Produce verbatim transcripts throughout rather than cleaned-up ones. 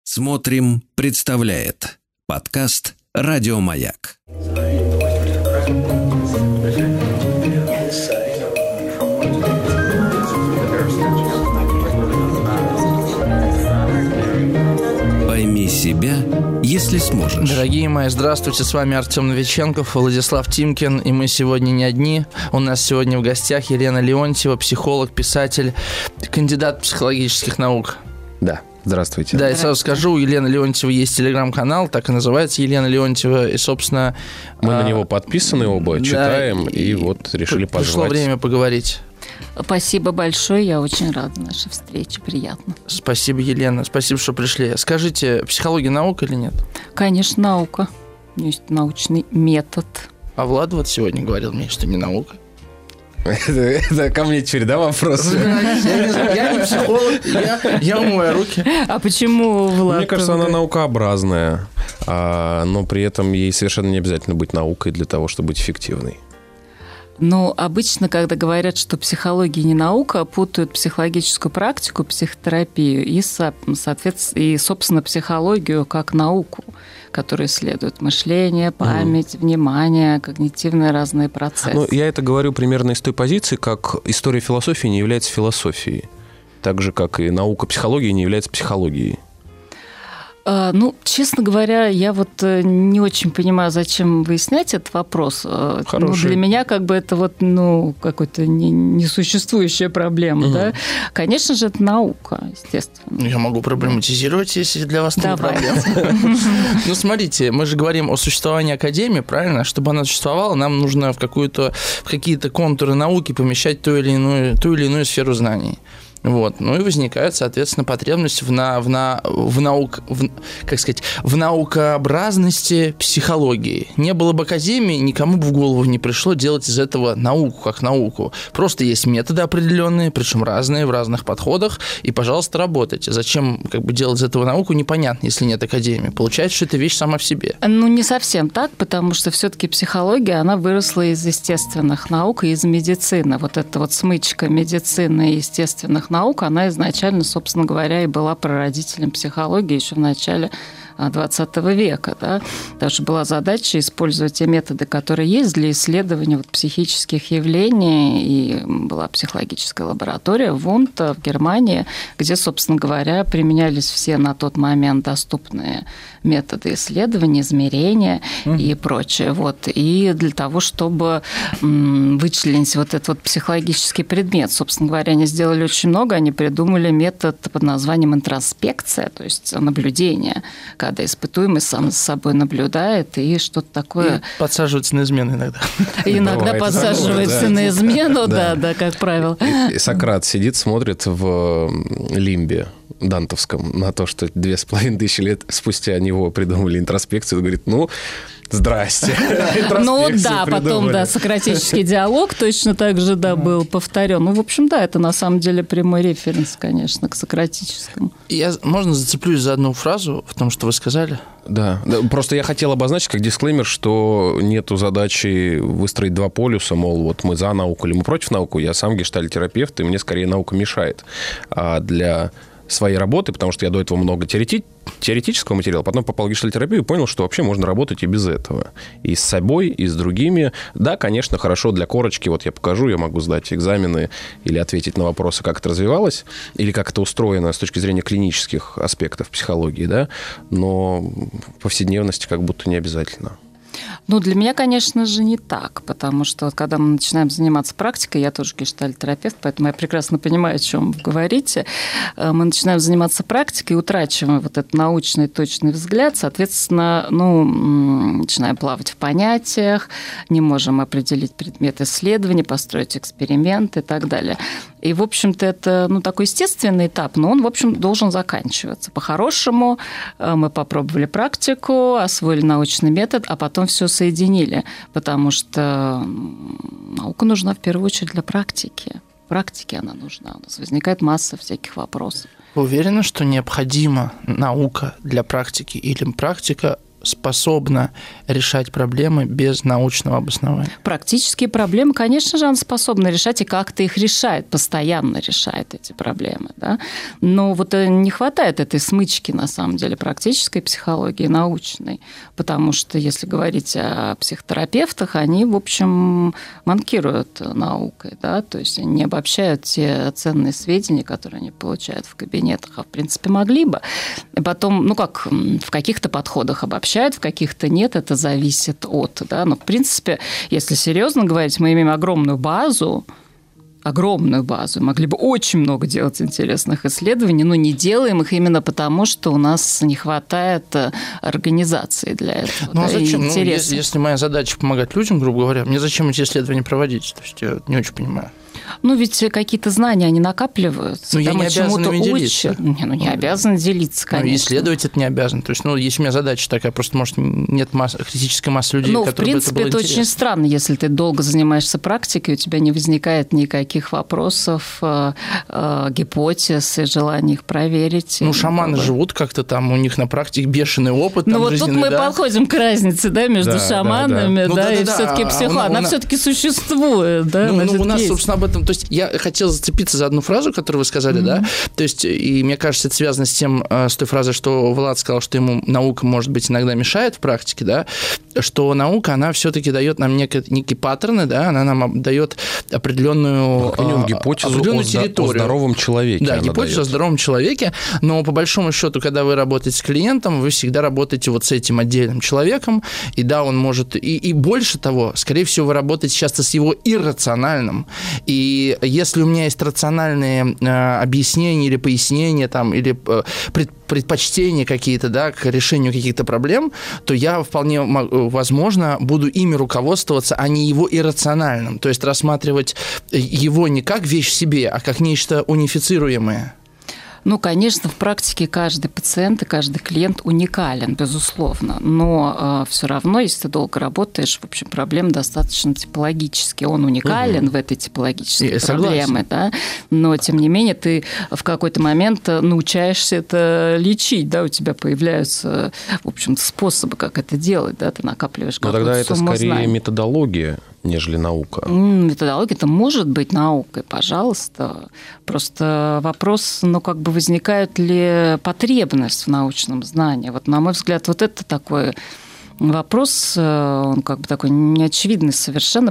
Смотрим, представляет подкаст «Радио Маяк». Пойми себя, если сможешь. Дорогие мои, здравствуйте, с вами Артем Новиченков, Владислав Тимкин, и мы сегодня не одни. У нас сегодня в гостях Елена Леонтьева, психолог, писатель, кандидат психологических наук. Да. Здравствуйте. Да, я сразу скажу, у Елены Леонтьевой есть телеграм-канал, так и называется Елена Леонтьева, и, собственно... Мы а... на него подписаны оба, читаем, да, и, и вот решили позвать. Пришло время поговорить. Спасибо большое, я очень рада нашей встрече, приятно. Спасибо, Елена, спасибо, что пришли. Скажите, психология наука или нет? Конечно, наука. У меня есть научный метод. А Влад вот сегодня говорил мне, что не наука. Это, это ко мне теперь, да, вопрос? Я не психолог, я, я умою руки. А почему, Влад? Мне кажется, она наукообразная, а, но при этом ей совершенно не обязательно быть наукой для того, чтобы быть эффективной. Ну, обычно, когда говорят, что психология не наука, путают психологическую практику, психотерапию и, соответственно, и, собственно, психологию как науку, которая исследует мышление, память, mm. внимание, когнитивные разные процессы. Ну, я это говорю примерно из той позиции, как история философии не является философией, так же, как и наука психологии не является психологией. Ну, честно говоря, я вот не очень понимаю, зачем выяснять этот вопрос. Хороший. Ну, для меня как бы это вот, ну, какая-то несуществующая проблема, угу. да. Конечно же, это наука, естественно. Я могу проблематизировать, если для вас это не проблема. Ну, смотрите, мы же говорим о существовании академии, правильно? Чтобы она существовала, нам нужно в какую-то, в какие-то контуры науки помещать ту или иную, ту или иную сферу знаний. Вот. Ну и возникает, соответственно, потребность в, на, в, на, в, наук, в, как сказать, в наукообразности психологии. Не было бы академии, никому бы в голову не пришло делать из этого науку как науку. Просто есть методы определенные, причем разные, в разных подходах, и, пожалуйста, работайте. Зачем как бы, делать из этого науку, непонятно, если нет академии. Получается, что это вещь сама в себе. Ну, не совсем так, потому что все-таки психология, она выросла из естественных наук и из медицины. Вот эта вот смычка медицины и естественных наук, она изначально, собственно говоря, и была прародителем психологии еще в начале двадцатого века. Да? Даже была задача использовать те методы, которые есть для исследования вот, психических явлений. И была психологическая лаборатория в Вунта в Германии, где, собственно говоря, применялись все на тот момент доступные методы исследования, измерения mm. и прочее. Вот. И для того, чтобы вычленить вот этот вот психологический предмет, собственно говоря, они сделали очень много. Они придумали метод под названием интроспекция, то есть наблюдение, когда испытуемый сам за собой наблюдает и что-то такое... И подсаживается на измену иногда. Иногда подсаживается на измену, да, да, как правило. И Сократ сидит, смотрит в лимбе дантовском на то, что две с половиной тысячи лет спустя него придумали интроспекцию, и говорит, ну... Здрасте. Ну да, потом, да, сократический диалог точно так же, да, был повторен. Ну, в общем, да, это на самом деле прямой референс, конечно, к сократическому. Я, можно зацеплюсь за одну фразу в том, что вы сказали? Да, просто я хотел обозначить как дисклеймер, что нету задачи выстроить два полюса, мол, вот мы за науку или мы против науки. Я сам гештальт-терапевт, и мне скорее наука мешает. А для своей работы, потому что я до этого много теорети... теоретического материала, потом попал в гештальт-терапию и понял, что вообще можно работать и без этого. И с собой, и с другими. Да, конечно, хорошо для корочки. Вот я покажу, я могу сдать экзамены или ответить на вопросы, как это развивалось, или как это устроено с точки зрения клинических аспектов психологии, да, но в повседневности как будто не обязательно. Ну, для меня, конечно же, не так, потому что вот, когда мы начинаем заниматься практикой, я тоже гештальт-терапевт, поэтому я прекрасно понимаю, о чем вы говорите, мы начинаем заниматься практикой, утрачиваем вот этот научный точный взгляд, соответственно, ну, начинаем плавать в понятиях, не можем определить предмет исследования, построить эксперимент и так далее. И, в общем-то, это ну, такой естественный этап, но он, в общем, должен заканчиваться. По-хорошему мы попробовали практику, освоили научный метод, а потом все соединили, потому что наука нужна в первую очередь для практики. В практике она нужна. У нас возникает масса всяких вопросов. Вы уверены, что необходима наука для практики или практика способна решать проблемы без научного обоснования? Практические проблемы, конечно же, она способна решать, и как-то их решает, постоянно решает эти проблемы. Да? Но вот не хватает этой смычки, на самом деле, практической психологии, научной. Потому что, если говорить о психотерапевтах, они, в общем, манкируют наукой. Да? То есть они не обобщают те ценные сведения, которые они получают в кабинетах, а, в принципе, могли бы. И потом, ну как, в каких-то подходах обобщают, в каких-то нет, это зависит от. Да? Но, в принципе, если серьезно говорить, мы имеем огромную базу, огромную базу, могли бы очень много делать интересных исследований, но не делаем их именно потому, что у нас не хватает организации для этого. Ну, а да, зачем? Ну, если, если моя задача помогать людям, грубо говоря, мне зачем эти исследования проводить? То есть я не очень понимаю. Ну, ведь какие-то знания, они накапливаются. Ну, я не обязан ими делиться. Не, ну, не обязан делиться, конечно. Ну, исследовать это не обязан. То есть, ну, если у меня задача такая, просто, может, нет масс... критической массы людей, ну, которые бы это было в принципе, это интересно. очень странно, если ты долго занимаешься практикой, у тебя не возникает никаких вопросов, э, э, гипотез и желания их проверить. Ну, шаманы как бы живут как-то там, у них на практике бешеный опыт. Ну, там, вот тут мы да? подходим к разнице, да, между да, шаманами, да, да, да. Ну, да, и да, все-таки да. психо. А, Она нас... все-таки существует, да. Ну, ну у нас, есть. собственно, об этом... То есть я хотел зацепиться за одну фразу, которую вы сказали, mm-hmm. да, то есть, и мне кажется, это связано с тем, с той фразой, что Влад сказал, что ему наука, может быть, иногда мешает в практике, да, что наука, она все-таки дает нам некие, некие паттерны, да, она нам дает определенную, ну, гипотезу определенную о, территорию. О здоровом человеке. Да, гипотезу дает. О здоровом человеке, но по большому счету, когда вы работаете с клиентом, вы всегда работаете вот с этим отдельным человеком, и да, он может, и, и больше того, скорее всего, вы работаете часто с его иррациональным, и если у меня есть рациональные э, объяснения или пояснения, там, или э, пред, предпочтения какие-то, да, к решению каких-то проблем, то я вполне возможно буду ими руководствоваться, а не его иррациональным. То есть рассматривать его не как вещь в себе, а как нечто унифицируемое. Ну, конечно, в практике каждый пациент и каждый клиент уникален, безусловно, но э, все равно, если ты долго работаешь, в общем, проблема достаточно типологические. Он уникален угу. в этой типологической Я проблеме, да? Но, тем не менее, ты в какой-то момент научаешься это лечить, да, у тебя появляются, в общем, способы, как это делать, да, ты накапливаешь какую-то сумму знаний. Но тогда это скорее знаний. Методология, нежели наука. Методология-то может быть наукой, пожалуйста. Просто вопрос, ну, как бы возникает ли потребность в научном знании. Вот, на мой взгляд, вот это такой вопрос, он как бы такой неочевидный совершенно,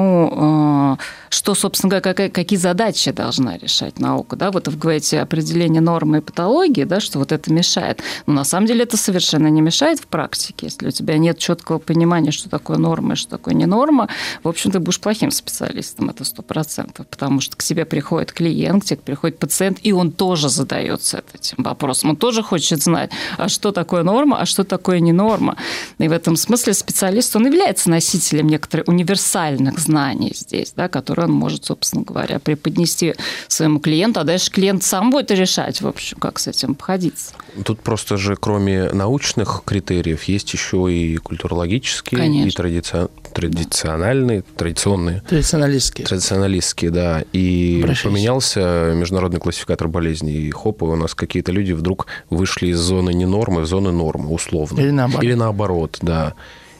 почему, что, собственно говоря, какие, какие задачи должна решать наука. Да? Вот вы говорите определение нормы и патологии, да, что вот это мешает. Но на самом деле это совершенно не мешает в практике. Если у тебя нет четкого понимания, что такое норма и что такое не норма, в общем, ты будешь плохим специалистом, это сто процентов, потому что к тебе приходит клиент, к тебе приходит пациент, и он тоже задается этим вопросом. Он тоже хочет знать, а что такое норма, а что такое не норма. И в этом смысле специалист, он является носителем некоторых универсальных знаний здесь, да, которые он может, собственно говоря, преподнести своему клиенту, а дальше клиент сам будет решать, в общем, как с этим обходиться. Тут просто же, кроме научных критериев, есть еще и культурологические, Конечно. и традици... традициональные, традиционные. Традиционалистские. Традиционалистские, да. И Обращайся. Поменялся международный классификатор болезней, и хоп, и у нас какие-то люди вдруг вышли из зоны ненормы в зону нормы, условно. Или наоборот. Или наоборот, да.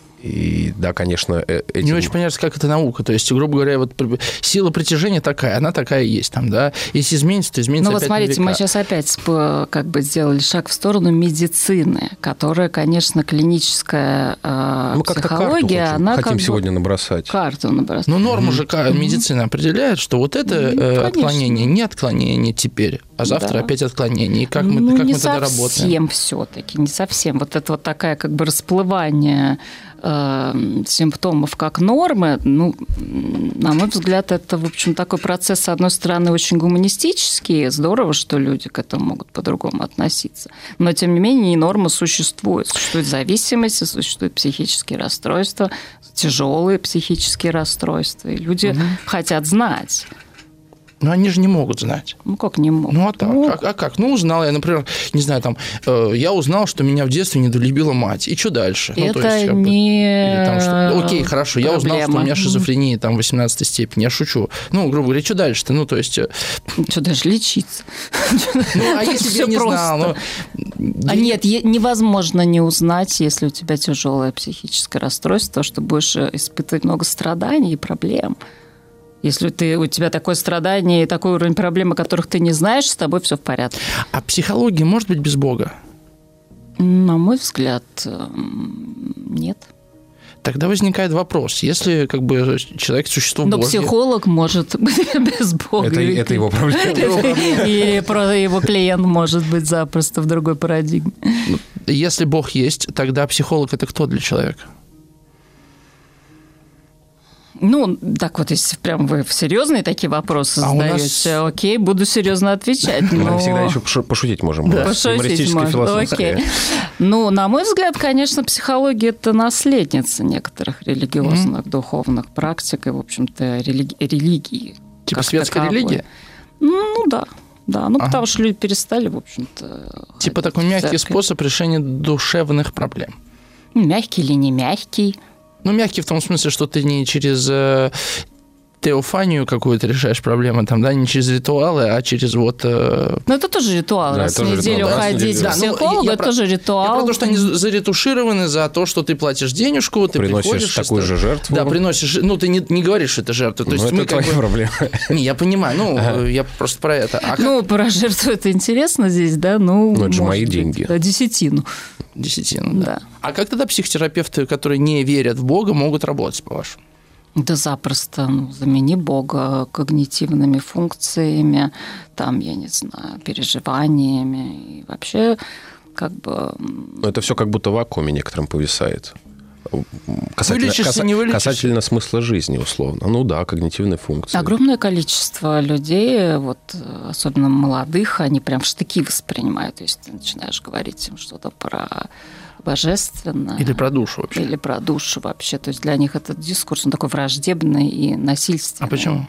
И да, конечно, этим... Не очень понятно, как это наука. То есть, грубо говоря, вот сила притяжения такая, она такая есть там, да. Если изменится, то изменится. Ну вот смотрите, мы сейчас опять как бы сделали шаг в сторону медицины, которая, конечно, клиническая э, ну, психология, хотим, она хотим как сегодня бы набросать. Карту набросать. Ну, норму же mm-hmm. медицина определяет, что вот это mm-hmm, отклонение не отклонение теперь, а завтра да. опять отклонение. И как мы, ну, как не мы тогда работаем? Не совсем все-таки, не совсем. Вот это вот такая как бы расплывание симптомов как нормы, ну, на мой взгляд, это, в общем, такой процесс, с одной стороны, очень гуманистический, здорово, что люди к этому могут по-другому относиться, но, тем не менее, и нормы существуют. Существуют зависимости, существуют психические расстройства, тяжелые психические расстройства, и люди угу. хотят знать. Но они же не могут знать. Ну, как не могут? Ну, а так? Ну, а, а как? Ну, узнал я, например, не знаю, там, э, я узнал, что меня в детстве недолюбила мать. И что дальше? Это ну, то есть, не или там, что... Окей, хорошо, я проблема. узнал, что у меня шизофрения там восемнадцатой степени. Я шучу. Ну, грубо говоря, что дальше-то? Ну, то есть... Что, даже лечиться? Ну, а если бы я не знал? Ну, а нет, невозможно не узнать, если у тебя тяжелое психическое расстройство, что будешь испытывать много страданий и проблем. Если ты, у тебя такое страдание и такой уровень проблем, о которых ты не знаешь, с тобой все в порядке. А психология может быть без Бога? На мой взгляд, нет. Тогда возникает вопрос. Если как бы человек – существо Но Божье... психолог может быть без Бога. Это, это его проблема. Или его клиент может быть запросто в другой парадигме. Если Бог есть, тогда психолог – это кто для человека? Ну, так вот, если прям вы серьезные такие вопросы а задаете, нас... окей, буду серьезно отвечать. Мы но... всегда еще пошутить можем. Да. Пошутить можно, окей. Ну, на мой взгляд, конечно, психология – это наследница некоторых религиозных, mm-hmm. духовных практик и, в общем-то, религи... религии. Типа светская таковой. Религия? Ну, да. Да, ну, ага. потому что люди перестали, в общем-то... Типа такой мягкий способ решения душевных проблем. Мягкий или не мягкий? Ну, мягкий в том смысле, что ты не через э, теофанию какую-то решаешь проблемы, там, да, не через ритуалы, а через вот... Э... Ну, это тоже ритуал. Да, раз в неделю ритуал, ходить да, к психологу, да, это тоже ритуал. Я про то, что они заретушированы за то, что ты платишь денежку, ты приносишь приходишь... такую же жертву. Да, приносишь... Ну, ты не, не говоришь, что это жертва. То ну, есть это мы твоя как бы... проблема. Не, я понимаю, ну, ага. я просто про это. А ну, как... про жертву это интересно здесь, да? Ну, ну это же мои быть, деньги. Да, десятину. Десятину, да. да. А как тогда психотерапевты, которые не верят в Бога, могут работать, по-вашему? Да запросто. Ну, замени Бога когнитивными функциями, там, я не знаю, переживаниями. И вообще, как бы... Но это все как будто в вакууме некоторым повисает. Касательно, вылечишься, каса, не вылечишься. Касательно смысла жизни, условно. Ну да, когнитивные функции. Огромное количество людей, вот, особенно молодых, они прям в штыки воспринимают. То есть ты начинаешь говорить им что-то про божественное. Или про душу вообще. Или про душу вообще. То есть для них этот дискурс, он такой враждебный и насильственный. А почему?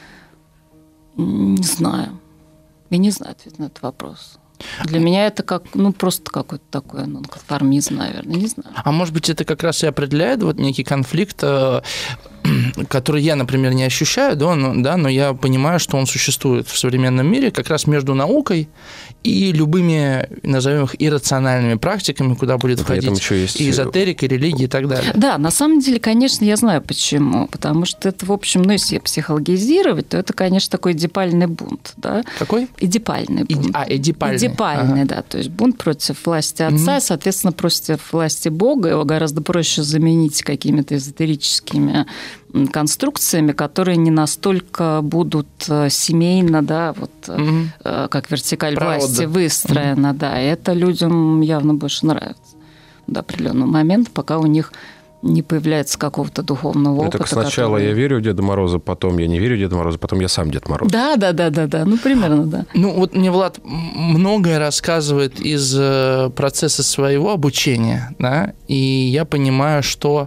Не знаю. Я не знаю ответ на этот вопрос. Для меня это как, ну, просто какой-то такой нонконформизм, наверное, не знаю. А может быть, это как раз и определяет вот некий конфликт, который я, например, не ощущаю, да, но, да, но я понимаю, что он существует в современном мире как раз между наукой и любыми, назовем их, иррациональными практиками, куда будет входить и эзотерика, и религия и так далее. Да, на самом деле, конечно, я знаю почему. Потому что это, в общем, ну, если психологизировать, то это, конечно, такой эдипальный бунт. Да? Какой? Эдипальный бунт. А, эдипальный. Эдипальный, ага. Да. То есть бунт против власти отца, mm-hmm. и, соответственно, против власти Бога. Его гораздо проще заменить какими-то эзотерическими конструкциями, которые не настолько будут семейно, да, вот mm-hmm. как вертикаль Правда. власти выстроена, mm-hmm. да, и это людям явно больше нравится до определенного момента, пока у них не появляется какого-то духовного опыта. Это сначала который... я верю в Деда Мороза, потом я не верю в Деда Мороза, потом я сам Дед Мороз. Да, да, да, да, да, ну примерно, да. Ну вот мне Влад многое рассказывает из процесса своего обучения, да, и я понимаю, что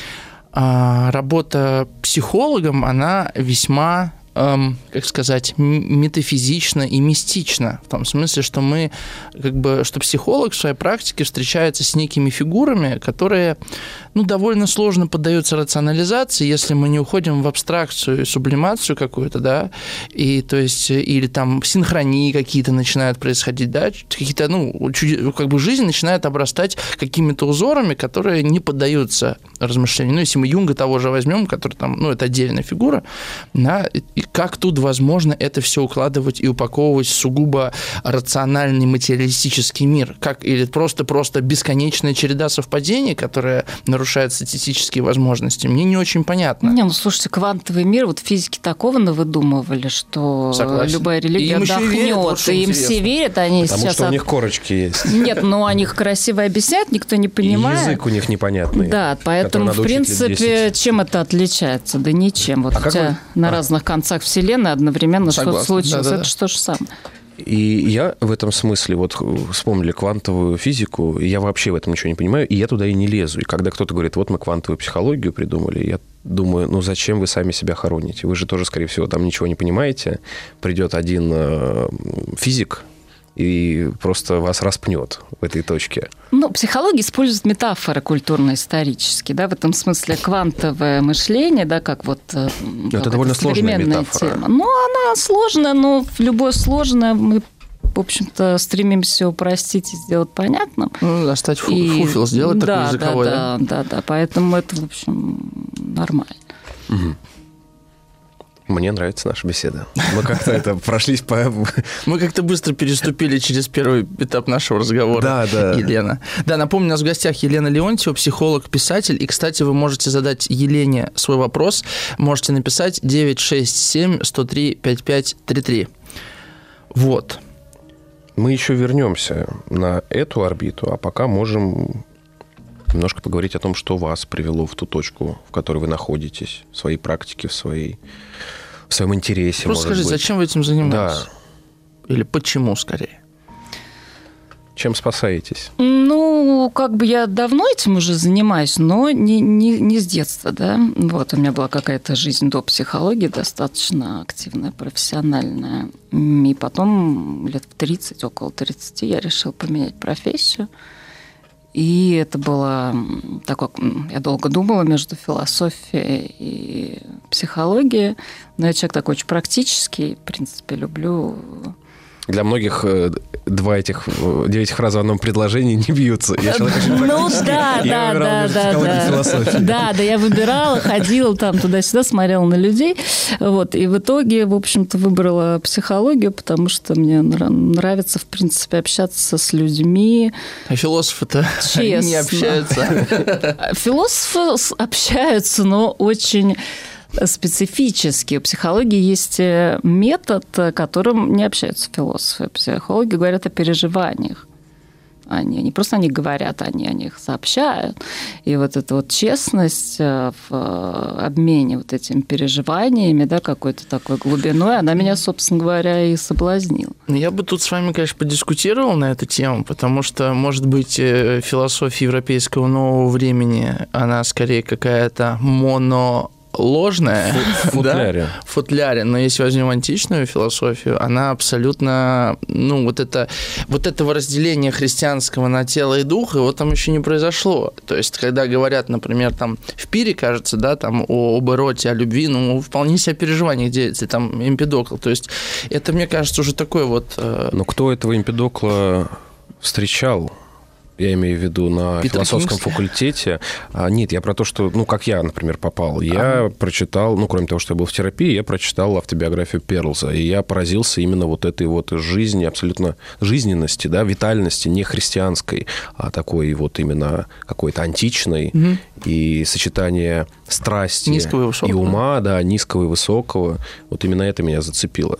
работа психологом, она весьма, эм, как сказать, метафизична и мистична. В том смысле, что мы, как бы, что психолог в своей практике встречается с некими фигурами, которые, ну, довольно сложно поддаются рационализации, если мы не уходим в абстракцию и сублимацию какую-то, да, и, то есть, или там синхронии какие-то начинают происходить, да, какие-то, ну, как бы жизнь начинает обрастать какими-то узорами, которые не поддаются размышлению. Ну, если мы Юнга того же возьмем, который там, ну, это отдельная фигура, да, и как тут возможно это все укладывать и упаковывать в сугубо рациональный материалистический мир? Как, или просто-просто бесконечная череда совпадений, которая нарушает статистические возможности? Мне не очень понятно. Не, ну, слушайте, квантовый мир, вот физики такого навыдумывали, что Согласен. любая религия отдохнет, и, верят, вот, и им все верят, они Потому сейчас... что у них корочки есть. Нет, ну, они их красиво объясняют, никто не понимает. И язык у них непонятный. Да, поэтому, в принципе, чем это отличается? Да ничем. Вот а у тебя вы... на а. разных концах Вселенной одновременно Согласен. что-то случилось. Да, да, это да. что же самое. И я в этом смысле, вот вспомнили квантовую физику, и я вообще в этом ничего не понимаю, и я туда и не лезу. И когда кто-то говорит, вот мы квантовую психологию придумали, я думаю, ну зачем вы сами себя хороните? Вы же тоже, скорее всего, там ничего не понимаете. Придет один э, физик и просто вас распнет в этой точке. Ну, психология использует метафоры культурно-исторические, да, в этом смысле квантовое мышление, да, как вот... Но это довольно сложная метафора. Тема. Ну, она сложная, но любое сложное мы, в общем-то, стремимся упростить и сделать понятным. Ну, оставить фу- и... фуфел, сделать да, такой языковой. Да, да, да, да, поэтому это, в общем, нормально. Угу. Мне нравится наша беседа. Мы как-то это прошлись по... Мы как-то быстро переступили через первый этап нашего разговора. Да, да. Елена. Да, напомню, у нас в гостях Елена Леонтьева, психолог, писатель. И, кстати, вы можете задать Елене свой вопрос. Можете написать девять шесть семь сто три пятьдесят пять тридцать три. Вот. Мы еще вернемся на эту орбиту, а пока можем немножко поговорить о том, что вас привело в ту точку, в которой вы находитесь, в своей практике, в, своей, в своем интересе. Просто скажите, быть. Зачем вы этим занимаетесь? Да. Или почему, скорее? Чем спасаетесь? Ну, как бы я давно этим уже занимаюсь, но не, не, не с детства, да. Вот, у меня была какая-то жизнь до психологии, достаточно активная, профессиональная. И потом лет в тридцать, около тридцати, я решила поменять профессию. И это было такое... Я долго думала между философией и психологией. Но я человек такой очень практический, в принципе, люблю... Для многих два этих, девять фраз в одном предложении не бьются. Я человек очень Ну да, да, да, да, да. Да, да, я выбирала, ходила там туда-сюда, смотрела на людей. Вот, и в итоге, в общем-то, выбрала психологию, потому что мне нравится, в принципе, общаться с людьми. А философы-то не общаются. Философы общаются, но очень... специфически. У психологии есть метод, которым не общаются философы. Психологи говорят о переживаниях. Они не просто о них говорят, они о них сообщают. И вот эта вот честность в обмене вот этими переживаниями, да, какой-то такой глубиной, она меня, собственно говоря, и соблазнила. Я бы тут с вами, конечно, подискутировал на эту тему, потому что, может быть, философия европейского нового времени, она скорее какая-то моно... ложная, в футляре. Да, в футляре. Но если возьмем античную философию, она абсолютно, ну, вот это, вот этого разделения христианского на тело и дух, его там еще не произошло. То есть, когда говорят, например, там, в Пире, кажется, да, там, о, об эроте, о любви, ну, вполне себе переживаниях делится, там, Эмпидокл. То есть, это, мне кажется, уже такой вот... Э... Но кто этого Эмпидокла встречал? Я имею в виду на Питер философском Кингсли? факультете. А, нет, я про то, что, ну, как я, например, попал. Я а. прочитал, ну, кроме того, что я был в терапии, я прочитал автобиографию Перлза, и я поразился именно вот этой вот жизни, абсолютно жизненности, да, витальности, не христианской, а такой вот именно какой-то античной, угу. и сочетание страсти и, и ума, да, низкого и высокого. Вот именно это меня зацепило.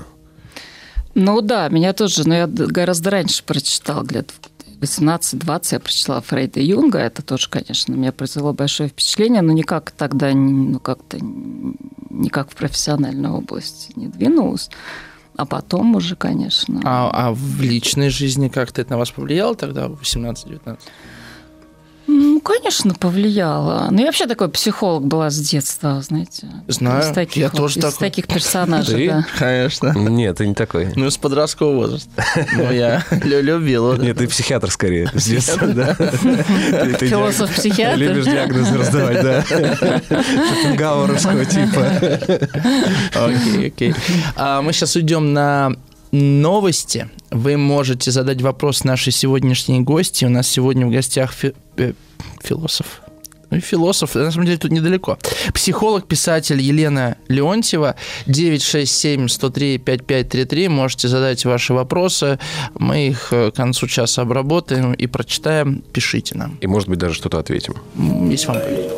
Ну да, меня тоже, но я гораздо раньше прочитал, где-то восемнадцать-двадцать я прочитала Фрейда и Юнга. Это тоже, конечно, меня произвело большое впечатление, но никак тогда, ну, как-то никак в профессиональной области не двинулась. А потом уже, конечно... А, а в личной жизни как-то это на вас повлияло тогда, в восемнадцать-девятнадцать? Ну, конечно, повлияло. Ну, я вообще такой психолог была с детства, знаете. Знаю, из таких, я вот, тоже из такой. таких персонажей, Ты? Да. Конечно. Нет, ты не такой. Ну, с подросткового возраста. Ну, я любил. Нет, ты психиатр скорее. С детства, да. Философ-психиатр. Любишь диагнозы раздавать, да. Шопенгауэровского типа. Окей, окей. Мы сейчас уйдем на... новости. Вы можете задать вопрос нашей сегодняшней гости. У нас сегодня в гостях фи- э, философ. Ну, философ, на самом деле, тут недалеко. Психолог, писатель Елена Леонтьева. девять шесть семь сто три пятьдесят пять тридцать три. Можете задать ваши вопросы. Мы их к концу часа обработаем и прочитаем. Пишите нам. И, может быть, даже что-то ответим. Если вам повезет.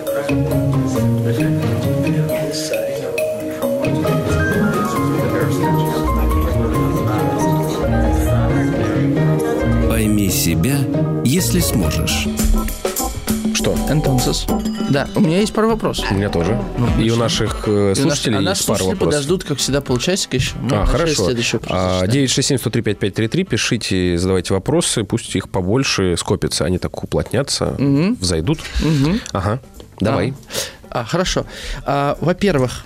Пойми себя, если сможешь. Что? Entonces. Да, у меня есть пару вопросов. У меня тоже. Ну, и у наших э, слушателей а есть пару слушатели вопросов. подождут, как всегда, полчасика еще. А, хорошо. А, девять шесть семь сто три пятьдесят пять тридцать три. Пишите, задавайте вопросы. Пусть их побольше скопится. Они так уплотнятся, угу. взойдут. Угу. Ага. Давай. А, а, хорошо. А, во-первых,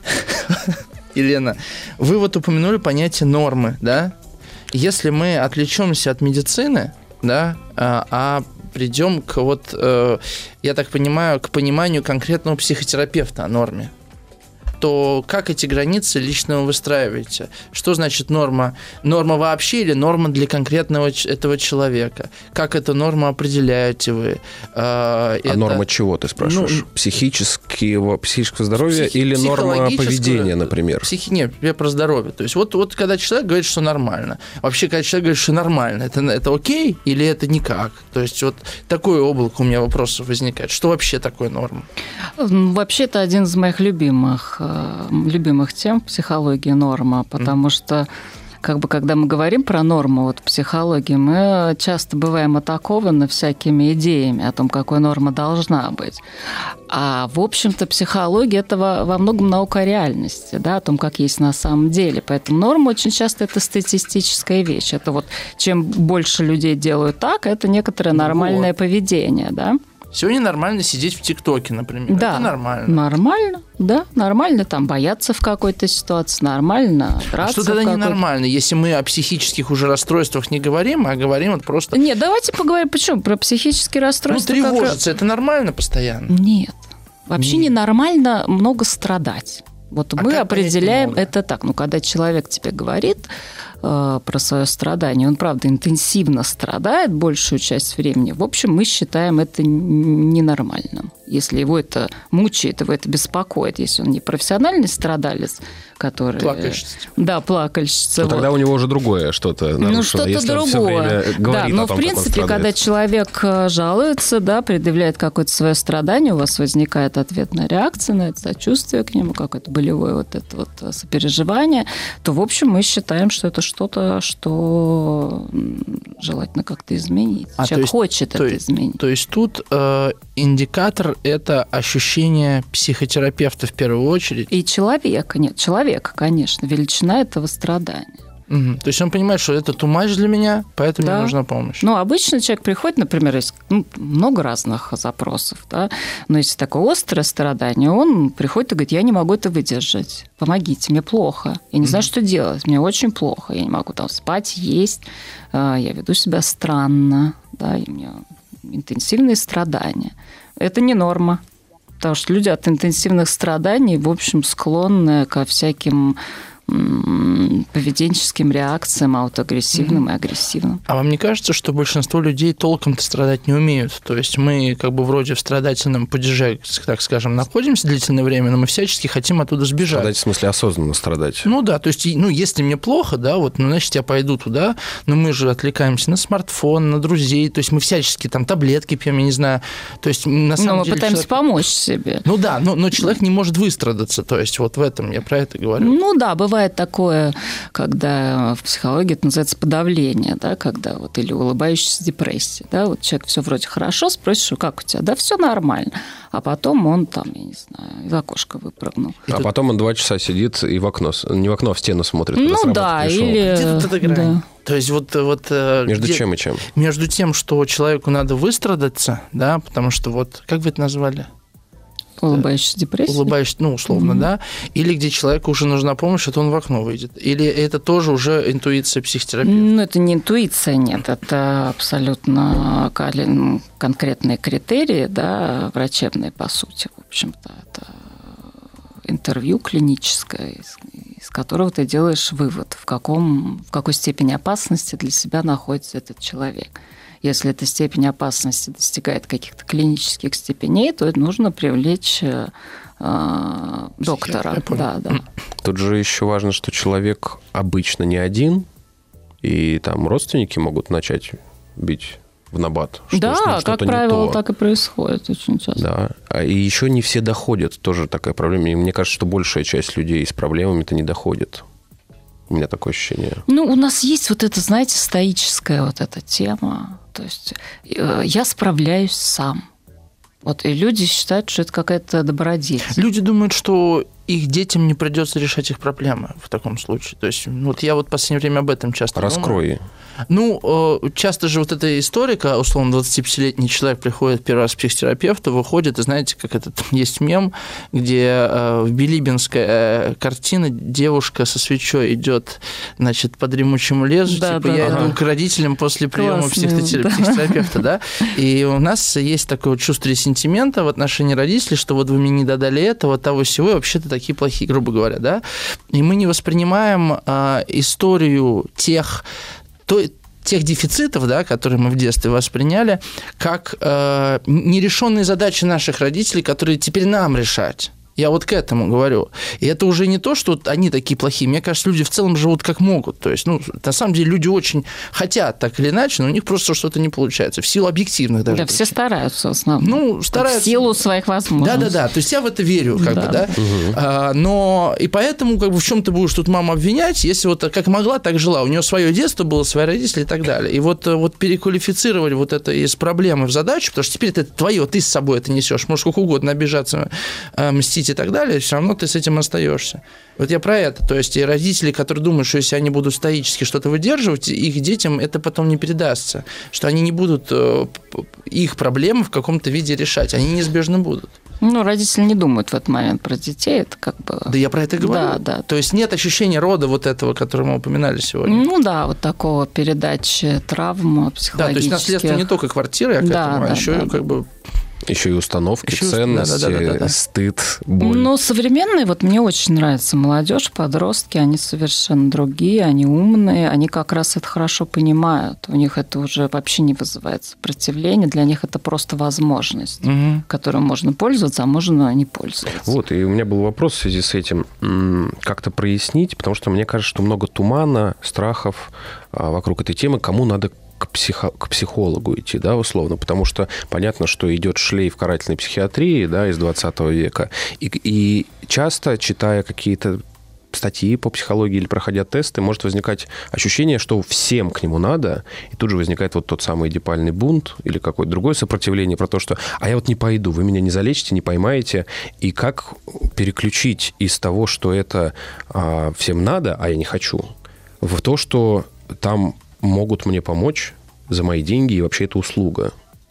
Елена, вы вот упомянули понятие нормы, да? Если мы отвлечемся от медицины, да, а, а придем к вот, э, я так понимаю, к пониманию конкретного психотерапевта о норме, то как эти границы лично вы выстраиваете? Что значит норма? Норма вообще или норма для конкретного этого человека? Как эту норму определяете вы? А это... норма чего, ты спрашиваешь? Ну, психического, психического здоровья психи- или норма поведения, например? Психи... Нет, я про здоровье. То есть вот, вот когда человек говорит, что нормально, вообще, когда человек говорит, что нормально, это, это окей или это никак? То есть вот такое облако у меня вопросов возникает. Что вообще такое норма? Вообще, это один из моих любимых любимых тем психологии норма, потому mm. что как бы, когда мы говорим про норму вот, в психологии, мы часто бываем атакованы всякими идеями о том, какой норма должна быть. А, в общем-то, психология – это во, во многом наука о реальности, да, о том, как есть на самом деле. Поэтому норма очень часто – это статистическая вещь. Это вот чем больше людей делают так, это некоторое нормальное вот. поведение, да. Сегодня нормально сидеть в ТикТоке, например. Да, это нормально. Нормально, да, нормально там бояться в какой-то ситуации, нормально драться. А что тогда ненормально, если мы о психических уже расстройствах не говорим, а говорим вот просто... Нет, давайте поговорим, почему? Про психические расстройства. Ну, тревожиться, как... это нормально постоянно? Нет. Вообще Нет. ненормально много страдать. Вот а мы определяем это так. Ну, когда человек тебе говорит э, про свое страдание, он, правда, интенсивно страдает большую часть времени, в общем, мы считаем это ненормальным. Если его это мучает, его это беспокоит, если он не профессиональный страдалец, который... Плакальщица. Да, плакальщица. Но вот. Тогда у него уже другое что-то нарушено. Ну, что-то если другое. Он все время говорит да, но, о том, в принципе, когда человек жалуется, да, предъявляет какое-то свое страдание, у вас возникает ответная реакция на это, сочувствие к нему, какое-то болевое вот это вот сопереживание, то, в общем, мы считаем, что это что-то, что желательно как-то изменить. А, Человек есть, хочет то это есть, изменить. То есть тут э, индикатор – это ощущение психотерапевта в первую очередь? И человека. Нет, человека, конечно. Величина этого страдания. Угу. То есть он понимает, что это too much для меня, поэтому да. мне нужна помощь. Ну, обычно человек приходит, например, есть ну, много разных запросов, да, но если такое острое страдание, он приходит и говорит, я не могу это выдержать, помогите, мне плохо, я не знаю, что делать, мне очень плохо, я не могу там спать, есть, я веду себя странно, да, и у меня интенсивные страдания. Это не норма. Потому что люди от интенсивных страданий, в общем, склонны ко всяким поведенческим реакциям, аутоагрессивным mm-hmm. и агрессивным. А вам не кажется, что большинство людей толком-то страдать не умеют? То есть мы как бы вроде в страдательном падеже, так скажем, находимся длительное время, но мы всячески хотим оттуда сбежать. Страдать в смысле осознанно страдать? Ну да, то есть, ну если мне плохо, да, вот, ну значит я пойду туда, но мы же отвлекаемся на смартфон, на друзей, то есть мы всячески там таблетки пьем, я не знаю, то есть на самом но мы деле... пытаемся человек... помочь себе. Ну да, но, но человек не может выстрадаться, то есть вот в этом я про это говорю. Ну да, бывает Бывает такое, когда в психологии это называется подавление, да, когда вот или улыбающаяся депрессия, да, вот человек все вроде хорошо, спросишь, как у тебя, да, все нормально, а потом он там, я не знаю, из окошка выпрыгнул. А тут... потом он два часа сидит и в окно, не в окно, а в стену смотрит. Ну да, или... Где тут эта грань? Да. То есть вот... вот между где... чем и чем? Между тем, что человеку надо выстрадаться, да, потому что вот, как вы это назвали? Улыбающаяся депрессия? Улыбающаяся, ну, условно, mm-hmm. да. Или где человеку уже нужна помощь, это он в окно выйдет. Или это тоже уже интуиция психотерапевта? Ну, это не интуиция, нет. Это абсолютно конкретные критерии, да, врачебные, по сути. В общем-то, это интервью клиническое, из, из которого ты делаешь вывод, в, каком, в какой степени опасности для себя находится этот человек. Если эта степень опасности достигает каких-то клинических степеней, то нужно привлечь э, доктора. Да, да. Тут же еще важно, что человек обычно не один, и там родственники могут начать бить в набат. Что да, как правило, так и происходит очень часто. Да. И еще не все доходят. Тоже такая проблема. И мне кажется, что большая часть людей с проблемами-то не доходит. У меня такое ощущение. Ну, у нас есть вот эта, знаете, стоическая вот эта тема. То есть я справляюсь сам. Вот, и люди считают, что это какая-то добродетель. Люди думают, что их детям не придется решать их проблемы в таком случае. То есть вот я вот в последнее время об этом часто Раскрой. думаю. Ну, часто же вот эта историка, условно, двадцатипятилетний человек приходит первый раз к психотерапевту, выходит, и знаете, как этот есть мем, где в билибинской картине девушка со свечой идет, значит, по дремучему лесу, да, типа да, я да. иду к родителям после приема психотерапевта, да. да, и у нас есть такое чувство ресентимента в отношении родителей, что вот вы мне не додали этого, того, всего, и вообще-то такие плохие, грубо говоря, да, и мы не воспринимаем а, историю тех То, тех дефицитов, да, которые мы в детстве восприняли, как э, нерешенные задачи наших родителей, которые теперь нам решать. Я вот к этому говорю. И это уже не то, что они такие плохие. Мне кажется, люди в целом живут как могут. То есть, ну, на самом деле, люди очень хотят так или иначе, но у них просто что-то не получается. В силу объективных даже. Да, причин. Все стараются в основном. Ну, стараются. В силу своих возможностей. Да-да-да. То есть, я в это верю, как да. бы, да. Угу. А, но и поэтому, как бы, в чем ты будешь тут маму обвинять, если вот как могла, так жила. У нее свое детство было, свои родители и так далее. И вот, вот переквалифицировали вот это из проблемы в задачу, потому что теперь это твое, ты с собой это несешь. Можешь сколько угодно обижаться, мстить и так далее, все равно ты с этим остаешься. Вот я про это. То есть и родители, которые думают, что если они будут стоически что-то выдерживать, их детям это потом не передастся, что они не будут их проблемы в каком-то виде решать. Они неизбежно будут. Ну, родители не думают в этот момент про детей, это как бы... Да я про это говорю. Да, да. То есть нет ощущения рода вот этого, которое мы упоминали сегодня. Ну да, вот такого передачи травм психологических. Да, то есть наследство не только квартиры, а, к да, этому, да, а еще да. как бы... Еще и установки, Еще ценности, да, да, да, да, да. стыд, боль. Ну, современные, вот мне очень нравится молодежь, подростки, они совершенно другие, они умные, они как раз это хорошо понимают. У них это уже вообще не вызывает сопротивления, для них это просто возможность, угу. которой можно пользоваться, а можно не пользоваться. Вот, и у меня был вопрос в связи с этим, как-то прояснить, потому что мне кажется, что много тумана, страхов вокруг этой темы, кому надо К, психо, к психологу идти, да, условно, потому что понятно, что идет шлейф карательной психиатрии, да, из двадцатого века, и, и часто, читая какие-то статьи по психологии или проходя тесты, может возникать ощущение, что всем к нему надо, и тут же возникает вот тот самый эдипальный бунт или какое-то другое сопротивление про то, что «а я вот не пойду, вы меня не залечите, не поймаете», и как переключить из того, что это а, всем надо, а я не хочу, в то, что там могут мне помочь за мои деньги, и вообще это услуга.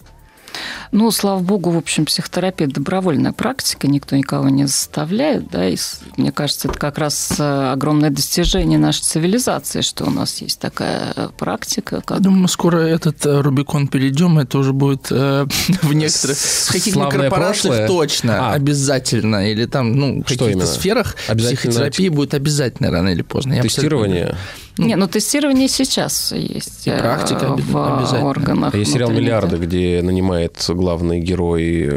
Ну, слава богу, в общем, психотерапия – добровольная практика, никто никого не заставляет, да, и мне кажется, это как раз огромное достижение нашей цивилизации, что у нас есть такая практика. Как... Я думаю, мы скоро этот Рубикон перейдем, это уже будет э, в некоторых, в каких-то корпорациях точно, а. обязательно, или там, ну, в каких-то сферах психотерапия будет обязательно рано или поздно. Тестирование? Ну, не, ну тестирование сейчас есть. И практика в обязательно. Органах. Есть сериал «Миллиарды», где нанимает главный герой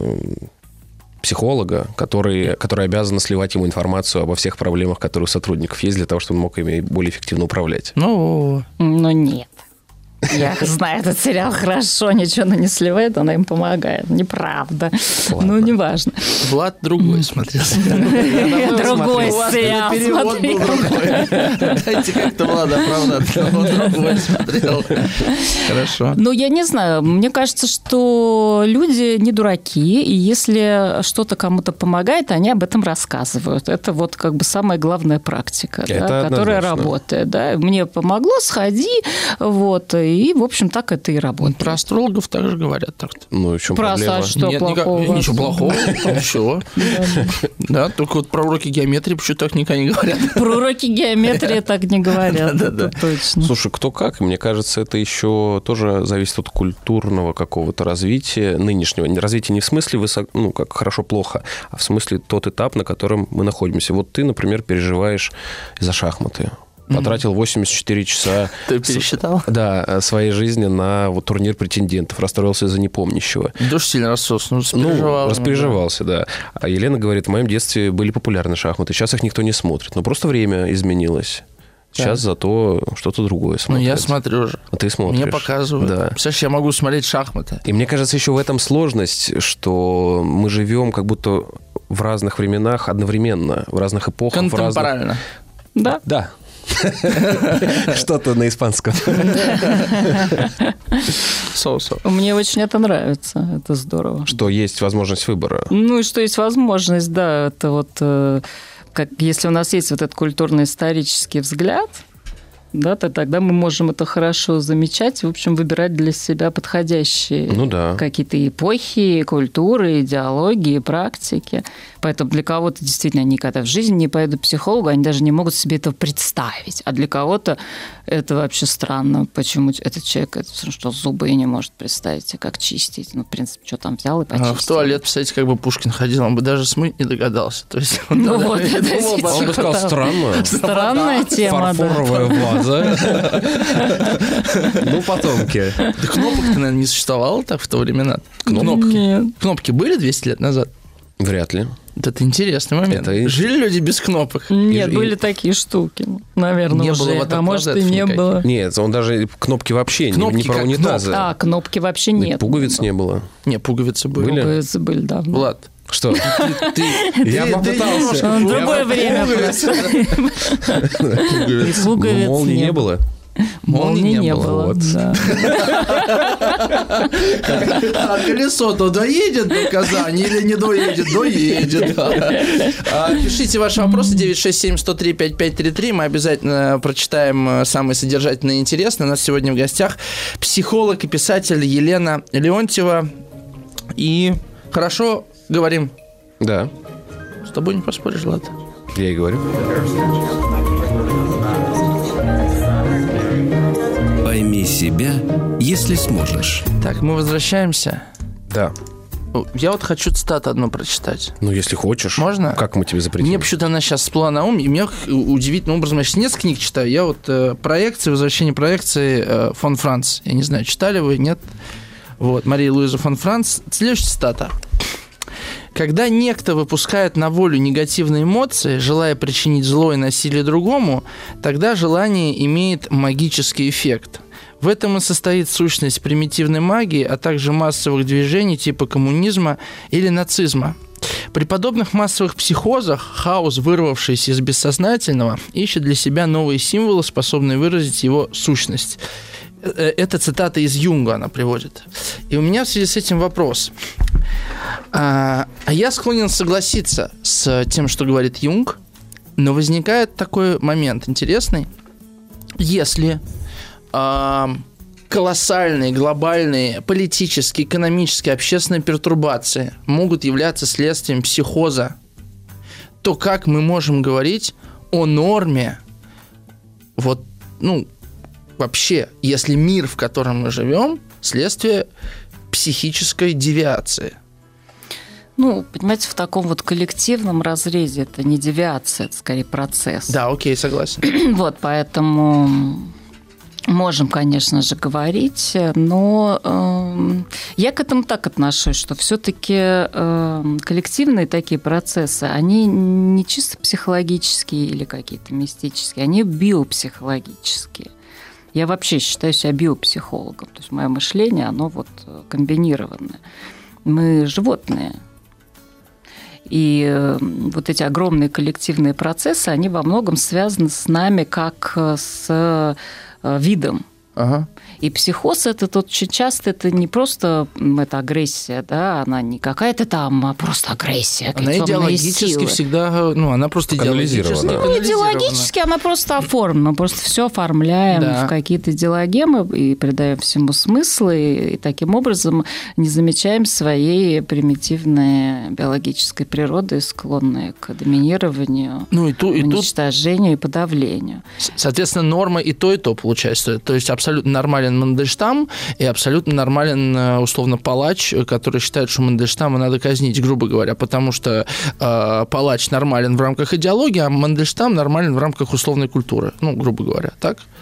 психолога, который, который обязан сливать ему информацию обо всех проблемах, которые у сотрудников есть, для того, чтобы он мог ими более эффективно управлять. Ну, ну нет. Я знаю этот сериал хорошо, ничего она не сливает, она им помогает. Неправда. Ладно. Ну, неважно. Влад другой смотрел. Другой сериал смотрел. Дайте как-то Влада оправдаться. Он другой смотрел. Хорошо. Ну, я не знаю. Мне кажется, что люди не дураки, и если что-то кому-то помогает, они об этом рассказывают. Это вот как бы самая главная практика, которая работает. Мне помогло, сходи, вот, и, в общем, так это и работает. Про астрологов также говорят так-то. Ну, в чем про проблема? Про что Нет, плохого? Никак, ничего плохого. Ничего. Да, только вот про уроки геометрии почему-то так никогда не говорят. Про уроки геометрии так не говорят. Да-да-да. Точно. Слушай, кто как, мне кажется, это еще тоже зависит от культурного какого-то развития нынешнего. Развитие не в смысле высоко, ну, как хорошо-плохо, а в смысле тот этап, на котором мы находимся. Вот ты, например, переживаешь за шахматы. Потратил восемьдесят четыре часа Ты пересчитал? С, да, своей жизни на вот, турнир претендентов. Расстроился из-за непомнящего. Дуже сильно расстроился. Ну, распереживал, ну, распереживался, да. да. А Елена говорит, в моем детстве были популярны шахматы. Сейчас их никто не смотрит. Но просто время изменилось. Сейчас да. зато что-то другое смотрят. Ну, я смотрю же. А ты смотришь. Мне показывают. Да. Представляешь, я могу смотреть шахматы. И мне кажется, еще в этом сложность, что мы живем как будто в разных временах одновременно, в разных эпохах. Контемпорально. В разных... Да. Да. Что-то на испанском. Соусов. Мне очень это нравится, это здорово. Что есть возможность выбора. Ну и что есть возможность, да, это вот, как, если у нас есть вот этот культурно-исторический взгляд, да, то тогда мы можем это хорошо замечать, в общем, выбирать для себя подходящие ну, да. какие-то эпохи, культуры, идеологии, практики. Поэтому для кого-то действительно они никогда в жизни не пойдут к психологу, они даже не могут себе этого представить. А для кого-то это вообще странно, почему этот человек это, что зубы и не может представить, как чистить. Ну, в принципе, что там взял и почистил. А в туалет, представляете, как бы Пушкин ходил, он бы даже смыть не догадался. То есть он, ну да, вот, думал, он бы сказал, странно. Странная тема, да. Фарфоровая ваза. Ну, потомки. Да кнопок-то, наверное, не существовало так в то времена. Кнопки. Нет. Кнопки были двести лет назад? Вряд ли. Вот это интересный момент. Это... Жили люди без кнопок? Нет, и... были такие штуки, наверное, не уже. Было вот а может, и не никаких. было. Нет, он даже кнопки вообще, кнопки не, не про унитазы. Кноп... А, кнопки вообще нет. Пуговиц не было. Не, пуговицы были. Были? Пуговицы были, да. Влад. Что? Я попытался. Другое время просто. Пуговиц молнии не было? Молнии не было. А колесо-то доедет до Казани или не доедет? Доедет. Пишите ваши вопросы девять шесть семь сто три пять пять три три. Мы обязательно прочитаем самые содержательные и интересные. У нас сегодня в гостях психолог и писатель Елена Леонтьева. И хорошо говорим. Да. С тобой не поспоришь, Влад. Я и говорю. Пойми себя, если сможешь. Так, мы возвращаемся. Да. Я вот хочу цитату одну прочитать. Ну, если хочешь. Можно? Как мы тебе запретим? Мне почему-то она сейчас всплыла на ум, и мне удивительным образом, я сейчас несколько книг читаю. Я вот э, проекции, возвращение проекции э, фон Франц. Я не знаю, читали вы, нет? Вот, Мария Луиза фон Франц. Следующая цитата. Когда некто выпускает на волю негативные эмоции, желая причинить зло и насилие другому, тогда желание имеет магический эффект. В этом и состоит сущность примитивной магии, а также массовых движений типа коммунизма или нацизма. При подобных массовых психозах хаос, вырвавшийся из бессознательного, ищет для себя новые символы, способные выразить его сущность. Это цитата из Юнга она приводит. И у меня в связи с этим вопрос. А я склонен согласиться с тем, что говорит Юнг, но возникает такой момент интересный. Если а, колоссальные, глобальные политические, экономические, общественные пертурбации могут являться следствием психоза, то как мы можем говорить о норме вот, ну, вообще, если мир, в котором мы живем, следствие психической девиации? Ну, понимаете, в таком вот коллективном разрезе это не девиация, это скорее процесс. Да, окей, согласен. Вот, поэтому можем, конечно же, говорить, но э, я к этому так отношусь, что все-таки э, коллективные такие процессы, они не чисто психологические или какие-то мистические, они биопсихологические. Я вообще считаю себя биопсихологом, то есть мое мышление, оно вот комбинированное. Мы животные. И вот эти огромные коллективные процессы, они во многом связаны с нами как с видом. Ага. И психоз это тут очень часто это не просто это агрессия, да, она не какая-то там, а просто агрессия. Она идеологически силы. Всегда, ну, она просто идеологически. Ну, идеологически она просто оформлена, просто все оформляем да. в какие-то идеологемы и придаем всему смысл, и, и таким образом не замечаем своей примитивной биологической природы, склонной к доминированию, ну, и ту, и уничтожению тут... и подавлению. Соответственно, норма и то, и то получается. То есть абсолютно нормален Мандельштам и абсолютно нормален, условно, палач, который считает, что Мандельштама надо казнить, грубо говоря, потому что э, палач нормален в рамках идеологии, а Мандельштам нормален в рамках условной культуры, ну, грубо говоря, так?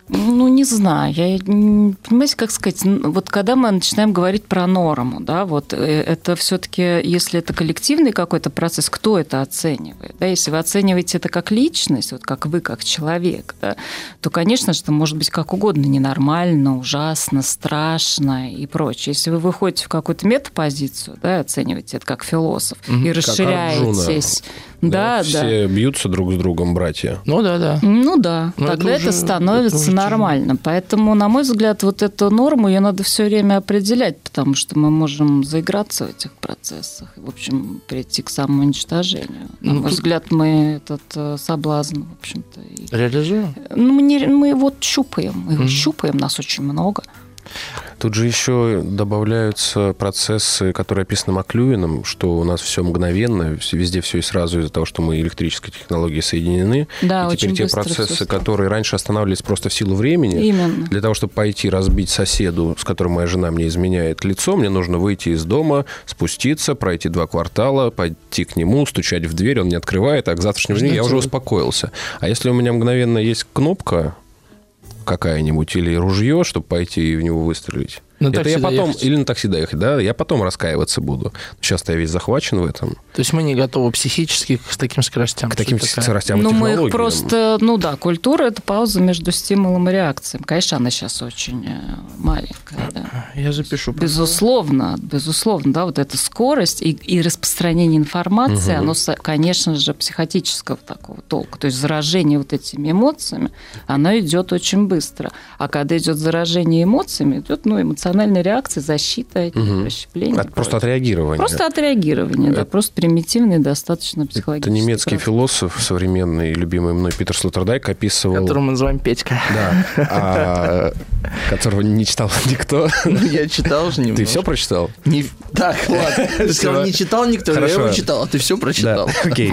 Ну, не знаю. Я, понимаете, как сказать, вот когда мы начинаем говорить про норму, да, вот это все-таки, если это коллективный какой-то процесс, кто это оценивает? Да? Если вы оцениваете это как личность, вот как вы, как человек, да, то, конечно же, это может быть как угодно ненормально, ужасно, страшно и прочее. Если вы выходите в какую-то метапозицию, да, оцениваете это как философ, mm-hmm. и расширяетесь... Да, да, все да. бьются друг с другом, братья. Ну да, да. Ну да, Но тогда это, это уже, становится это уже нормально. Тяжело. Поэтому, на мой взгляд, вот эту норму ее надо все время определять, потому что мы можем заиграться в этих процессах и, в общем, прийти к самоуничтожению. На ну, мой тут... взгляд, мы этот соблазн, в общем-то, и... реализуем. Ну, мы, не, мы его щупаем, мы его mm-hmm. щупаем, нас очень много. Тут же еще добавляются процессы, которые описаны Маклюином, что у нас все мгновенно, везде все и сразу из-за того, что мы электрической технологией соединены. Да, и теперь те процессы, которые раньше останавливались просто в силу времени, Именно. Для того, чтобы пойти разбить соседу, с которым моя жена мне изменяет лицо, мне нужно выйти из дома, спуститься, пройти два квартала, пойти к нему, стучать в дверь, он не открывает, а к завтрашнему дню я уже успокоился. А если у меня мгновенно есть кнопка какая-нибудь или ружье, чтобы пойти и в него выстрелить. На это я потом... доехать. Или на такси доехать, да? Я потом раскаиваться буду. Сейчас-то я весь захвачен в этом. То есть мы не готовы психически к таким скоростям? К таким скоростям и ну, технологиям. Мы их просто... Ну да, культура – это пауза между стимулом и реакцией. Конечно, она сейчас очень маленькая. Да. Я запишу. Безусловно, безусловно, да, вот эта скорость и, и распространение информации, угу. оно, конечно же, психотического такого толка. То есть заражение вот этими эмоциями, оно идет очень быстро. А когда идет заражение эмоциями, идет, ну, эмоциональная реакция, защита, угу. расщепление. От, просто от реагирования. Просто от реагирования, это, да, просто примитивный, достаточно психологический. Это немецкий процесс. Философ, современный, любимый мной Питер Слоттердайк, описывал... Которого мы называем Петька. Да, которого не читал никто. Я читал же немного. Ты все прочитал? Так, ладно. Ты сказал, не читал никто, я его читал, а ты все прочитал. Окей,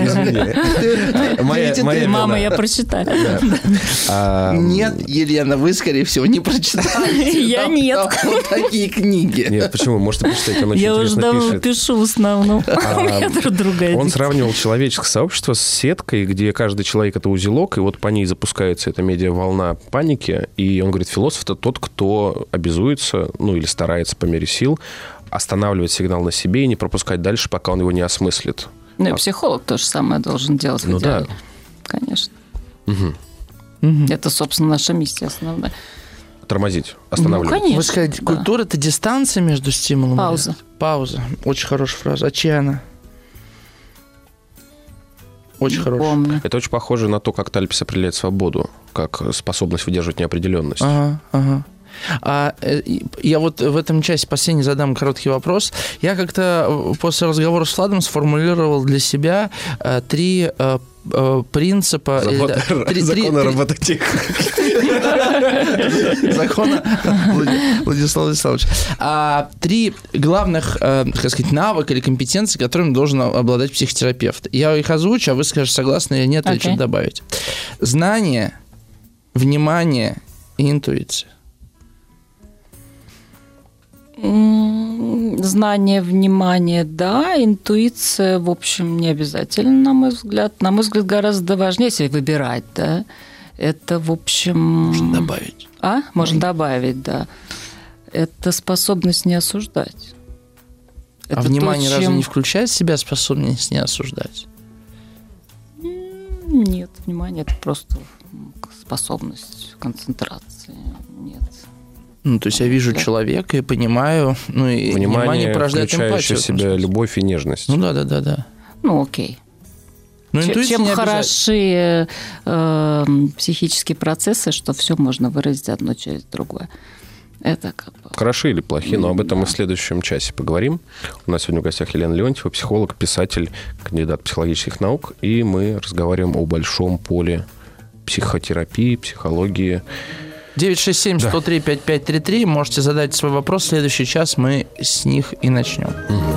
извини. Мама, я прочитала. Нет, Елена, вы, скорее всего, не прочитали. Я нет. Вот такие книги. Нет, почему? Можете почитать, он очень я интересно пишет. Я уже давно пишу в основном. У меня другая Он сравнивал человеческое сообщество с сеткой, где каждый человек – это узелок, и вот по ней запускается эта медиаволна паники, и он говорит, философ – это тот, кто обязуется, ну или старается по мере сил останавливать сигнал на себе и не пропускать дальше, пока он его не осмыслит. Ну и психолог то же самое должен делать. Ну да. Конечно. Угу. Это, собственно, наша миссия основная. Тормозить, останавливать. Ну, конечно. Вы сказали, да. культура – это дистанция между стимулом? Пауза. Пауза. Очень хорошая фраза. А чья она? Очень хорошая. Помню. Это очень похоже на то, как Тальпис определяет свободу, как способность выдерживать неопределенность. Ага, ага. А я вот в этом части последний задам короткий вопрос. Я как-то после разговора с Владом сформулировал для себя три принципа... Закона робототех. Закона Владислава Владиславовича. Три главных, как сказать, навыка или компетенции, которыми должен обладать психотерапевт. Я их озвучу, а вы скажете, согласны или нет, или что-то добавить. Знание, внимание и интуиция. Знание, внимание, да. Интуиция, в общем, не обязательно, на мой взгляд. На мой взгляд, гораздо важнее, если выбирать, да. Это, в общем... Можно добавить. А? Можно mm. добавить, да. Это способность не осуждать. Это а внимание то, чем... разве не включает в себя способность не осуждать? Нет, внимание – это просто способность концентрации. Нет. Ну, то есть я вижу да. человека и понимаю, ну, и внимание, внимание порождает эмпатию. в себя любовь и нежность. Ну, да-да-да. Ну, окей. Но Чем хороши э, психические процессы, что все можно выразить одно через другое. Это как бы... Хороши или плохи, но об этом мы в следующем часе поговорим. У нас сегодня в гостях Елена Леонтьева, психолог, писатель, кандидат психологических наук, и мы разговариваем о большом поле психотерапии, психологии. девять шесть семь сто три пять пять три три. Можете задать свой вопрос. В следующий час мы с них и начнем.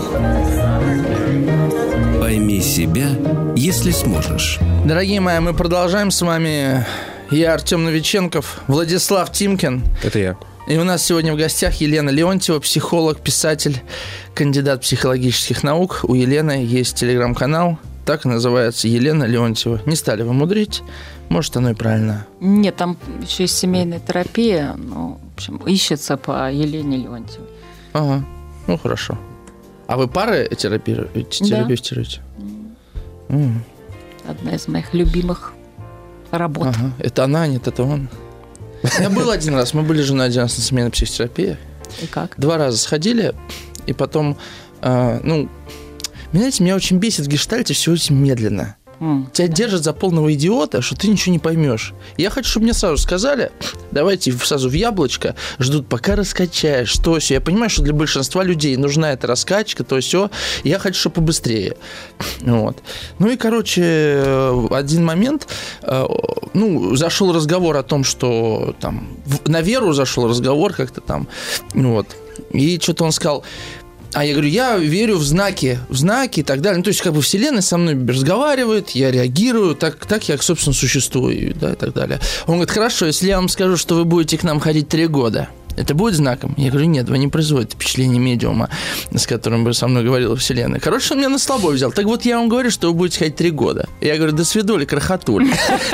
Угу. Пойми себя, если сможешь. Дорогие мои, мы продолжаем с вами. Я Артем Новиченков, Владислав Тимкин. Это я. И у нас сегодня в гостях Елена Леонтьева, психолог, писатель, кандидат психологических наук. У Елены есть телеграм-канал, так и называется, Елена Леонтьева. Не стали вы мудрить. Может, оно и правильно. Нет, там еще есть семейная терапия, ну, в общем, ищется по Елене Леонтьевой. Ага, ну хорошо. А вы пары терапируете? терапевтируете? Да. Mm. Одна из моих любимых работ. Ага. Это она, нет, это он. Я был один раз, мы были жены один раз на семейной психотерапии. И как? Два раза сходили, и потом, э, ну, знаете, меня очень бесит в гештальте все очень медленно. Mm. Тебя держат за полного идиота, что ты ничего не поймешь. Я хочу, чтобы мне сразу сказали, давайте сразу в яблочко, ждут, пока раскачаешь, то все. Я понимаю, что для большинства людей нужна эта раскачка, то все. Я хочу, чтобы побыстрее. Вот. Ну и, короче, один момент, ну, зашел разговор о том, что там, на веру зашел разговор как-то там, вот. И что-то он сказал... А я говорю, я верю в знаки, в знаки и так далее. Ну, то есть, как бы Вселенная со мной разговаривает, я реагирую, так, так я, собственно, существую, да, и так далее. Он говорит, хорошо, если я вам скажу, что вы будете к нам ходить три года, это будет знаком? Я говорю, нет, вы не производите впечатление медиума, с которым бы со мной говорила Вселенная. Короче, он меня на слабо взял. Так вот, я вам говорю, что вы будете ходить три года. Я говорю, до свидули, крохотуль.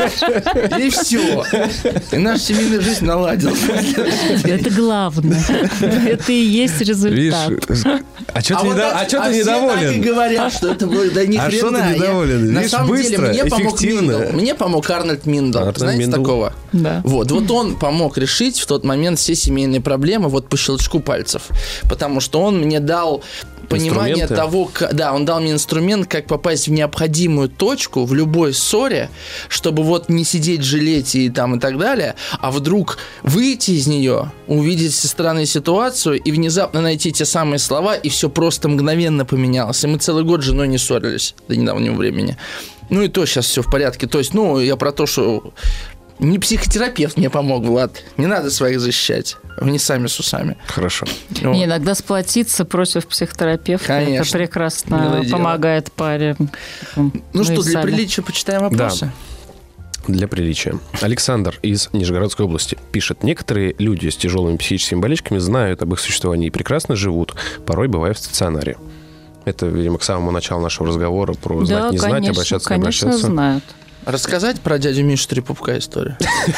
И все. И наша семейная жизнь наладилась. Это главное. Это и есть результат. А что ты недоволен? Все так и говорят, что это было, да ни хрена. А что ты недоволен? На самом деле, мне помог Миндл. Мне помог Арнольд Миндл. Знаете такого? Да. Вот, вот он помог решить в тот момент все семейные проблемы вот по щелчку пальцев, потому что он мне дал понимание того, как, да, он дал мне инструмент, как попасть в необходимую точку в любой ссоре, чтобы вот не сидеть, жалеть и там и так далее, а вдруг выйти из нее, увидеть со стороны ситуацию и внезапно найти те самые слова, и все просто мгновенно поменялось. И мы целый год с женой не ссорились до недавнего времени. Ну и то сейчас все в порядке. То есть, ну, я про то, что не психотерапевт мне помог, Влад. Не надо своих защищать. Они сами с усами. Хорошо. Вот. Не, иногда сплотиться против психотерапевта. Конечно. Это прекрасно Милое помогает дело. Паре. Ну, ну что, для сами. Приличия почитаем вопросы? Да. Для приличия. Александр из Нижегородской области пишет. Некоторые люди с тяжелыми психическими болячками знают об их существовании и прекрасно живут, порой бывая в стационаре. Это, видимо, к самому началу нашего разговора про да, знать, не конечно, знать, обращаться, не обращаться. Конечно, знают. Рассказать про дядю Мишу Трипупка историю?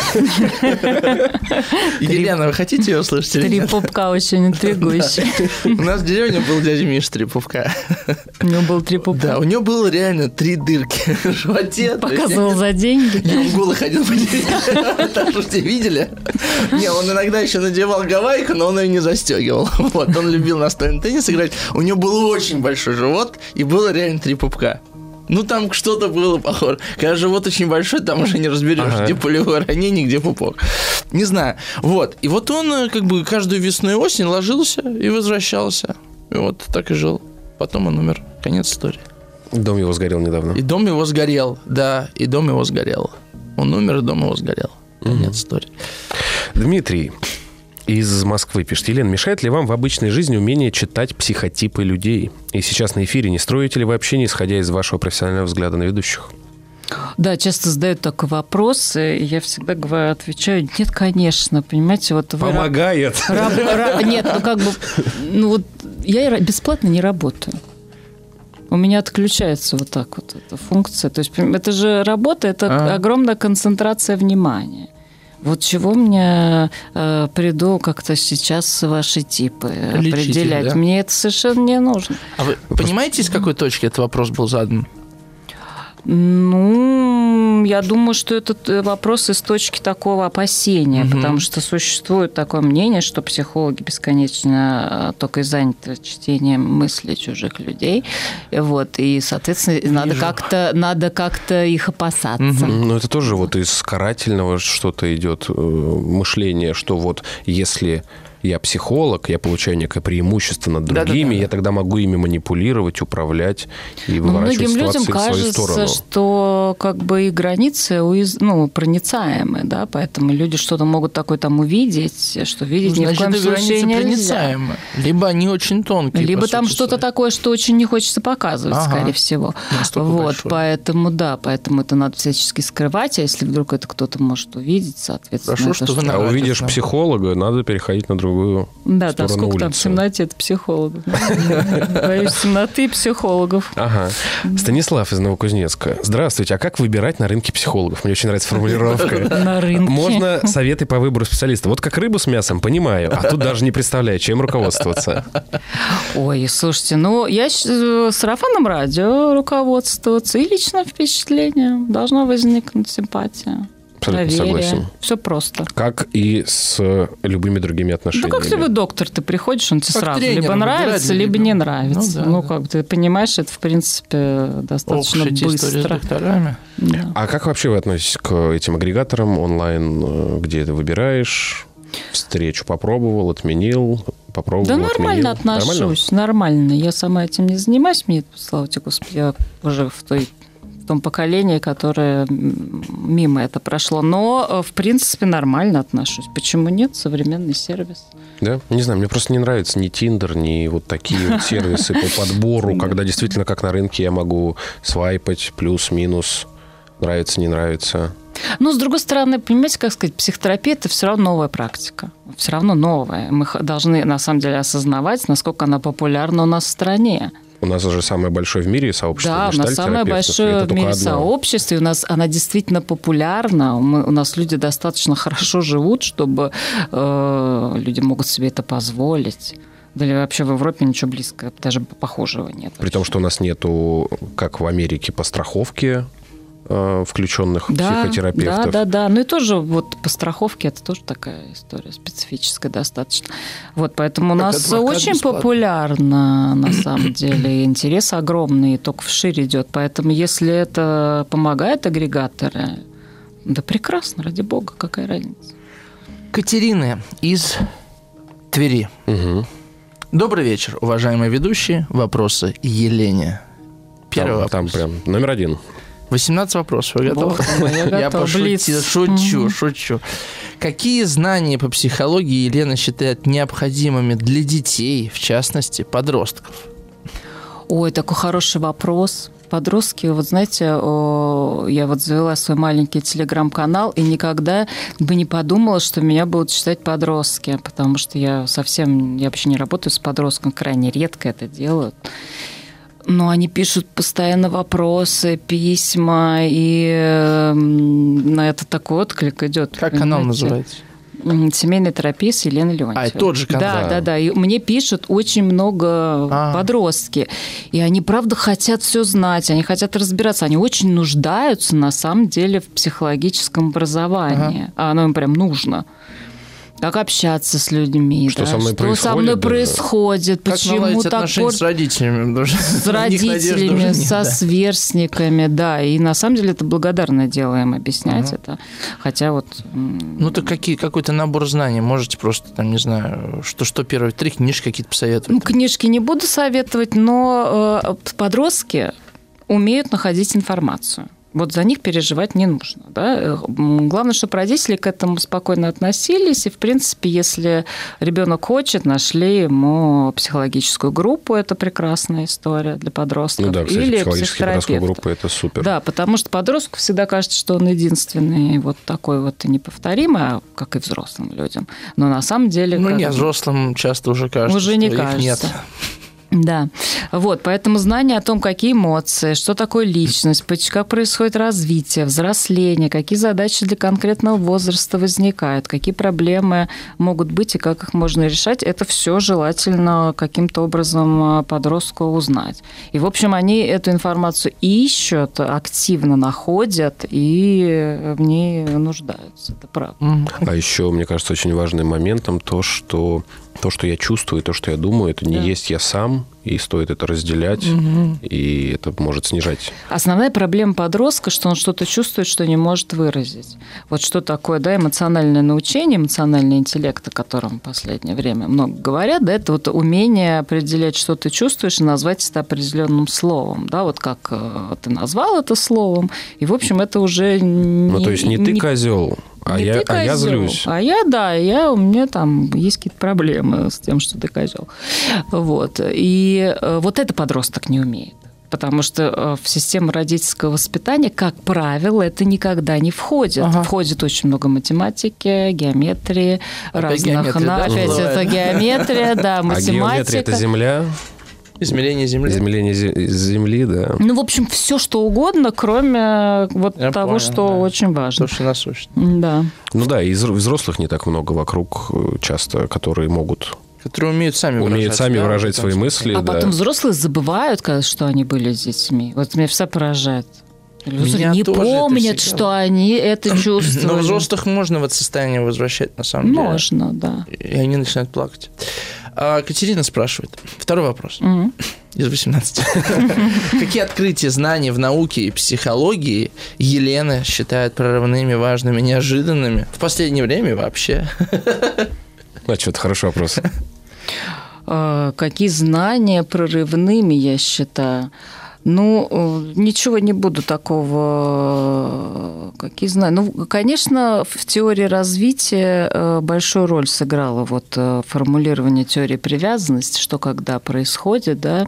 Елена, вы хотите ее услышать или нет? Трипупка очень интригующий. У нас в деревне был дядя Миша Трипупка. У него был Трипупка? Да, у него было реально три дырки в животе. Показывал за деньги? Не, он голый ходил по деревне. Так что все видели? Не, он иногда еще надевал гавайку, но он ее не застегивал. Вот, он любил настольный теннис играть. У него был очень большой живот, и было реально три пупка. Ну, там что-то было похоже. Когда живот очень большой, там уже не разберешь, ага. где пулевое ранение, где пупок. Не знаю. Вот. И вот он как бы каждую весну и осень ложился и возвращался. И вот так и жил. Потом он умер. Конец истории. Дом его сгорел недавно. И дом его сгорел, да. И дом его сгорел. Он умер, и дом его сгорел. Конец угу. истории. Дмитрий из Москвы пишет. Елена, мешает ли вам в обычной жизни умение читать психотипы людей? И сейчас на эфире не строите ли вы общение, исходя из вашего профессионального взгляда на ведущих? Да, часто задают такой вопрос, и я всегда говорю, отвечаю, нет, конечно, понимаете, вот вы... Помогает. Раб, раб, нет, ну как бы, ну вот я бесплатно не работаю. У меня отключается вот так вот эта функция. То есть это же работа, это а. огромная концентрация внимания. Вот чего мне э, приду как-то сейчас ваши типы Лечитель, определять. Да? Мне это совершенно не нужно. А вы понимаете, из какой точки этот вопрос был задан? Ну, я думаю, что этот вопрос из точки такого опасения, угу. потому что существует такое мнение, что психологи бесконечно только и заняты чтением мыслей чужих людей, вот, и, соответственно, Вижу. надо как-то, надо как-то их опасаться. Угу. Ну, это тоже вот из карательного что-то идет мышление, что вот если... Я психолог, я получаю некое преимущество над другими, да, да, да. я тогда могу ими манипулировать, управлять и выворачивать ситуацию в свою сторону. Многим людям кажется, что как бы и границы уяз... ну, проницаемы, да, поэтому люди что-то могут такое там увидеть, что видеть ну, ни в коем случае нельзя. Либо они очень тонкие. Либо там что-то своей. такое, что очень не хочется показывать, ага. скорее всего. Вот, большой. Поэтому, да, поэтому это надо всячески скрывать, а если вдруг это кто-то может увидеть, соответственно... Хорошо, что вы а увидишь психолога, надо переходить на другую другую да, сторону да, сколько улицы. там в темноте это психологов. Боюсь темноты психологов. Ага. Станислав из Новокузнецка. Здравствуйте. А как выбирать на рынке психологов? Мне очень нравится формулировка. На рынке. Можно советы по выбору специалиста. Вот как рыбу с мясом, понимаю, а тут даже не представляю, чем руководствоваться. Ой, слушайте, ну, я сарафанным радио руководствоваться и личным впечатлением. Должна возникнуть симпатия. Абсолютно доверие. Согласен. Все просто. Как и с любыми другими отношениями. Ну, как любой доктор, ты приходишь, он тебе как сразу тренером либо нравится, либо не нравится. Ну, ну, да, как да. ты понимаешь, это, в принципе, достаточно Общая быстро. история с докторами. Да. А как вообще вы относитесь к этим агрегаторам онлайн, где ты выбираешь, встречу попробовал, отменил, попробовал, Да нормально отменил? отношусь, нормально? нормально. Я сама этим не занимаюсь, мне, слава тебе, Господи, я уже в той... в том поколении, которое мимо это прошло. Но, в принципе, нормально отношусь. Почему нет? Современный сервис. Да? Не знаю, мне просто не нравится ни Тиндер, ни вот такие вот сервисы по подбору, когда действительно, как на рынке, я могу свайпать плюс-минус, нравится, не нравится. Но, с другой стороны, понимаете, как сказать, психотерапия – это все равно новая практика. Все равно новая. Мы должны, на самом деле, осознавать, насколько она популярна у нас в стране. У нас же самое большое в мире сообщество Да, у нас самое большое в мире сообщество, и у нас она действительно популярна. Мы, у нас люди достаточно хорошо живут, чтобы э, люди могут себе это позволить. Да и вообще в Европе ничего близкого, даже похожего нет. При том, что у нас нету, как в Америке, по страховке включенных да, психотерапевтов. Да, да, да. Ну и тоже вот по страховке это тоже такая история специфическая достаточно. Вот, поэтому у как нас очень бесплатно. Популярно, на самом деле. Интерес огромный, только вширь идет. Поэтому если это помогает агрегаторы, да прекрасно, ради бога, какая разница. Катерина из Твери. Угу. Добрый вечер, уважаемые ведущие. Вопросы Елене. Первый там, вопрос. Там прям номер один. восемнадцать вопросов. Вы готовы? Я, я пошутил, шучу, шучу. Какие знания по психологии Елена считает необходимыми для детей, в частности, подростков? Ой, такой хороший вопрос. Подростки, вот знаете, я вот завела свой маленький телеграм-канал и никогда бы не подумала, что меня будут читать подростки, потому что я совсем, я вообще не работаю с подростком, крайне редко это делаю. Но они пишут постоянно вопросы, письма, и на это такой отклик идет. Как канал называется? «Семейная терапия» с Еленой Леонтьевой. А, это тот же канал? Да, да, да. И мне пишут очень много а. подростки. И они, правда, хотят все знать, они хотят разбираться. Они очень нуждаются, на самом деле, в психологическом образовании. Ага. А оно им прям нужно. Как общаться с людьми, что, да? со мной, что происходит, со мной даже? происходит, как почему так отношения с родителями, с родителями, нет, со да. сверстниками, да, и на самом деле это благодарное дело им объяснять uh-huh. это, хотя вот. Ну так какие какой-то набор знаний можете просто там не знаю что что первые три книжки какие-то посоветовать? Ну книжки не буду советовать, но э, подростки умеют находить информацию. Вот за них переживать не нужно. Да? Главное, чтобы родители к этому спокойно относились. И, в принципе, если ребенок хочет, нашли ему психологическую группу. Это прекрасная история для подростков. Ну да, кстати, или психологическая группа – это супер. Да, потому что подростку всегда кажется, что он единственный вот такой вот неповторимый, как и взрослым людям. Но на самом деле… Ну как... нет, взрослым часто уже кажется, уже что не их кажется. нет. Да, вот, поэтому знание о том, какие эмоции, что такое личность, как происходит развитие, взросление, какие задачи для конкретного возраста возникают, какие проблемы могут быть и как их можно решать, это все желательно каким-то образом подростку узнать. И, в общем, они эту информацию ищут, активно находят и в ней нуждаются, это правда. А еще, мне кажется, очень важным моментом то, что то, что я чувствую, то, что я думаю, это не да. есть я сам, и стоит это разделять, угу. и это может снижать. Основная проблема подростка, что он что-то чувствует, что не может выразить. Вот что такое, да, эмоциональное научение, эмоциональный интеллект, о котором в последнее время много говорят, да, это вот умение определять, что ты чувствуешь, и назвать это определенным словом, да, вот как ты назвал это словом, и, в общем, это уже не... Ну, то есть не ты козел. А я, а я злюсь. А я, да, я, у меня там есть какие-то проблемы с тем, что ты козел. Вот. И вот это подросток не умеет. Потому что в систему родительского воспитания, как правило, это никогда не входит. Ага. Входит очень много математики, геометрии, опять разных... Геометрия, да? Опять бывает. Это геометрия, да, математика. А геометрия – это Земля? Измерение Земли. Измерение Земли, да. Ну, в общем, все что угодно, кроме вот Я того, понял, что да. очень важно. То, что насущно. Да. Ну да, и взрослых не так много вокруг часто, которые могут... Которые умеют сами выражать. Умеют сами да, выражать свои мысли. А да. потом взрослые забывают, что они были с детьми. Вот меня все поражает. Люди не помнят, что они это чувствовали. Но взрослых можно в это состояние возвращать, на самом деле. Можно, да. И они начинают плакать. А Катерина спрашивает. Второй вопрос. Угу. Из восемнадцати. Какие открытия знаний в науке и психологии Елена считает прорывными, важными, неожиданными? В последнее время вообще. А что, это хороший вопрос. Какие знания прорывными, я считаю? Ну, ничего не буду такого... Какие знания? Ну, конечно, в теории развития большую роль сыграло вот формулирование теории привязанности, что когда происходит, да,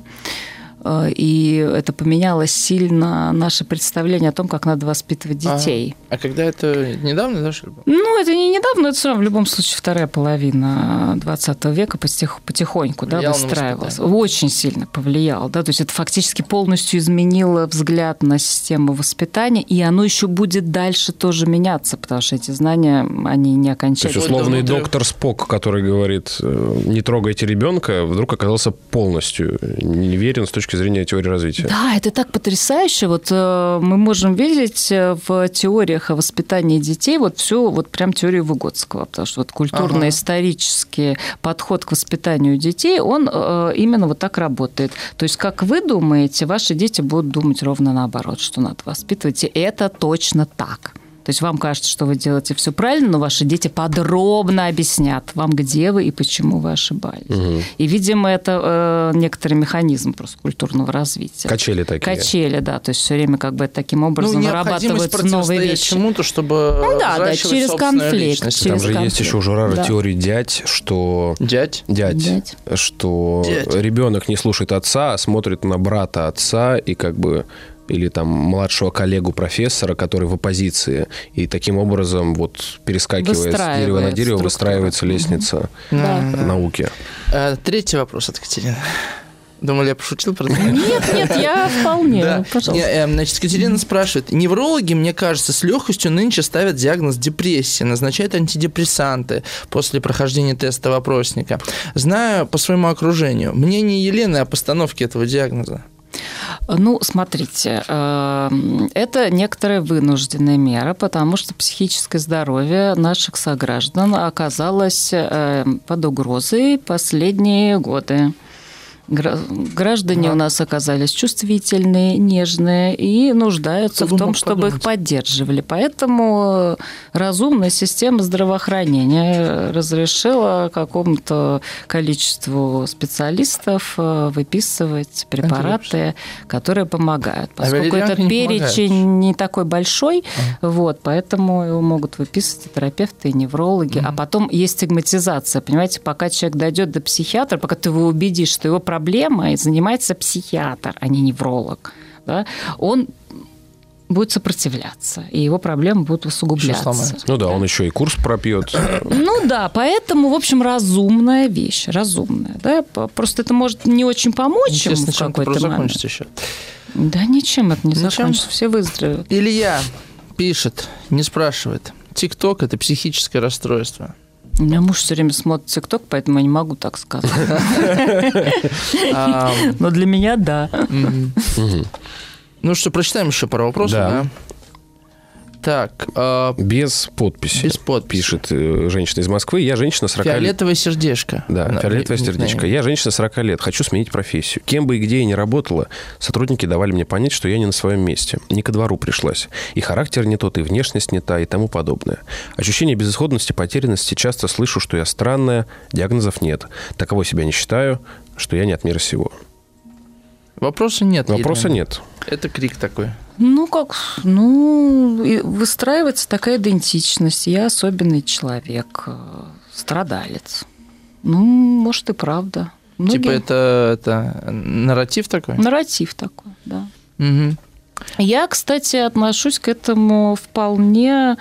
и это поменяло сильно наше представление о том, как надо воспитывать детей. А, а когда это недавно, да, что ли? Ну, это не недавно, это все равно в любом случае вторая половина двадцатого века потих, потихоньку да, выстраивалась. Очень сильно повлияло. Да? То есть это фактически полностью изменило взгляд на систему воспитания, и оно еще будет дальше тоже меняться, потому что эти знания, они не окончательны. То есть условный доктор Спок, который говорит, не трогайте ребенка, вдруг оказался полностью неверен с точки зрения теории развития. Да, это так потрясающе. Вот э, мы можем видеть в теориях о воспитании детей вот всю вот прям теорию Выгодского, потому что вот культурно-исторический ага. подход к воспитанию детей, он э, именно вот так работает. То есть, как вы думаете, ваши дети будут думать ровно наоборот, что надо воспитывать, и это точно так. То есть вам кажется, что вы делаете все правильно, но ваши дети подробно объяснят вам, где вы и почему вы ошибались. Угу. И, видимо, это э, некоторый механизм просто культурного развития. Качели такие. Качели, да. То есть все время как бы таким образом ну, вырабатываются новые вещи. Чему-то, чтобы ну, да, да, через конфликт. Через Там же конфликт. есть еще у Журара да. теории дядь, что... Дядь? Дядь. Дядь. Что Дядь. ребенок не слушает отца, а смотрит на брата отца и как бы... или там младшего коллегу-профессора, который в оппозиции, и таким образом вот перескакивая с дерева на дерево, выстраивается лестница да. науки. А, третий вопрос от Катерины. Думали, я пошутил про это? Нет, нет, я вполне. Да. Пожалуйста. Не, значит, Катерина спрашивает. Неврологи, мне кажется, с легкостью нынче ставят диагноз депрессия, назначают антидепрессанты после прохождения теста вопросника. Знаю по своему окружению. Мнение Елены о постановке этого диагноза. Ну, смотрите, это некоторая вынужденная мера, потому что психическое здоровье наших сограждан оказалось под угрозой последние годы. Граждане да. у нас оказались чувствительные, нежные и нуждаются Кто в том, чтобы подумать. Их поддерживали. Поэтому разумная система здравоохранения разрешила какому-то количеству специалистов выписывать препараты, которые помогают. Поскольку а этот перечень помогает. Не такой большой, а. вот, поэтому его могут выписывать и терапевты, и неврологи. А. а потом есть стигматизация. Понимаете, пока человек дойдет до психиатра, пока ты его убедишь, что его проблемой занимается психиатр, а не невролог, да, он будет сопротивляться, и его проблемы будут усугубляться. Ну да, он еще и курс пропьет. Ну да, поэтому, в общем, разумная вещь, разумная. Да? Просто это может не очень помочь ему в какой-то момент. Закончится еще. Да ничем это не ничем? закончится, все выздоровеют. Илья пишет, не спрашивает. ТикТок – это психическое расстройство. У меня муж все время смотрит ТикТок, поэтому я не могу так сказать. Но для меня – да. Ну что, прочитаем еще пару вопросов, да? Так. Э, без подписи. Без подписи. Пишет э, женщина из Москвы. Я женщина сорок лет. Фиолетовое сердечко. Да, на, фиолетовое не, сердечко. Не, я женщина сорок лет. Хочу сменить профессию. Кем бы и где я ни работала, сотрудники давали мне понять, что я не на своем месте. Не ко двору пришлась. И характер не тот, и внешность не та, и тому подобное. Ощущение безысходности, потерянности. Часто слышу, что я странная. Диагнозов нет. Таковой себя не считаю, что я не от мира сего. Вопроса нет. Вопроса Елена. нет. Это крик такой. Ну, как, ну, выстраивается такая идентичность. Я особенный человек, страдалец. Ну, может, и правда. Многие... Типа это, это нарратив такой? Нарратив такой, да. Угу. Я, кстати, отношусь к этому вполне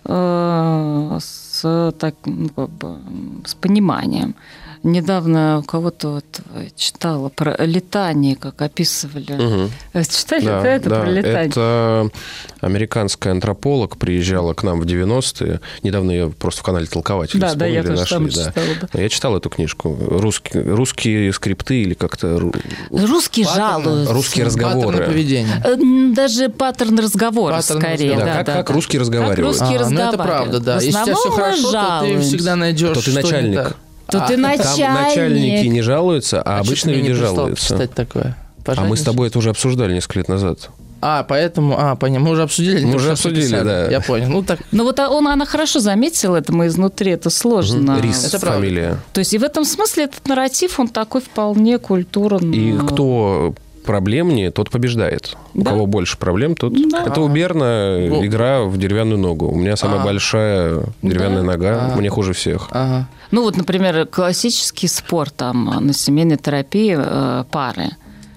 э, с, так, ну, как бы, с пониманием. Недавно у кого-то вот читала про летание, как описывали. Угу. Читали да, да, это да. про летание? Это американская антрополог приезжала к нам в девяностые. Недавно ее просто в канале «Толкователь» да, вспомнили, да, я нашли. Там да. читала, да. Я читал эту книжку. Русские, русские скрипты или как-то... Русские Паттерны. жалуются. Русские разговоры. Паттерны поведения. Даже паттерн разговора, Паттерн скорее. разговора. Да, Да, как, да, как да. русские разговаривают. Как русские А, ну это разговаривают. правда, да. В Если у тебя все основном мы хорошо, то ты жалуемся. всегда найдешь, То ты что начальник. не так. То А, ты Там начальник. начальники не жалуются, а, а обычно люди жалуются. Кстати, такое. А мы с тобой это уже обсуждали несколько лет назад. А, поэтому, а, понятно, мы уже обсудили. Мы уже обсудили, да. Я понял. Ну, так. Ну вот он, она хорошо заметила это, мы изнутри, это сложно. Угу. Рис, Это фамилия. То есть и в этом смысле этот нарратив, он такой вполне культурный. И кто проблемнее, тот побеждает. У Да. кого больше проблем, тот... Да. Это у Берна Во. игра в деревянную ногу. У меня самая А. большая деревянная Да. нога, А. мне хуже всех. Ага. Ну вот, например, классический спор там на семейной терапии э, пары,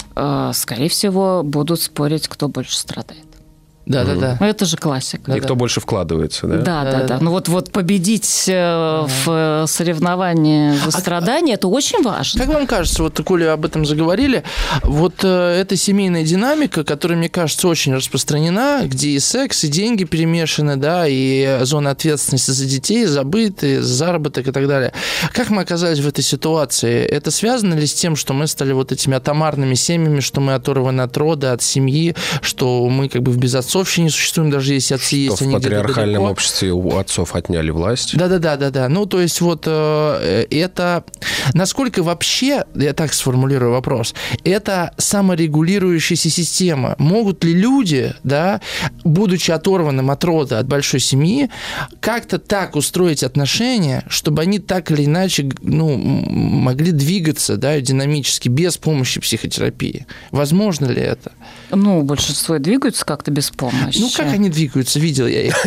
э, скорее всего, будут спорить, кто больше страдает. Да, да, да. Ну, это же классика. И кто больше вкладывается, да? Да, да, Да, да. да. Ну вот, вот победить э, в соревновании за страдания, это очень важно. Как вам кажется, вот коли об этом заговорили, вот э, эта семейная динамика, которая, мне кажется, очень распространена, где и секс, и деньги перемешаны, да, и зона ответственности за детей, за быт, и за заработок и так далее. Как мы оказались в этой ситуации? Это связано ли с тем, что мы стали вот этими атомарными семьями, что мы оторваны от рода, от семьи, что мы как бы в безотцовщине существуем, даже если отцы Что есть, в они где-то патриархальном далеко? обществе у отцов отняли власть. Да-да-да, да-да. Ну, то есть вот э, это... Насколько вообще, я так сформулирую вопрос, это саморегулирующаяся система? Могут ли люди, да, будучи оторванным от рода, от большой семьи, как-то так устроить отношения, чтобы они так или иначе, ну, могли двигаться, да, динамически, без помощи психотерапии? Возможно ли это? Ну, большинство двигаются как-то без помощи. Ну, как они двигаются? Видел я их.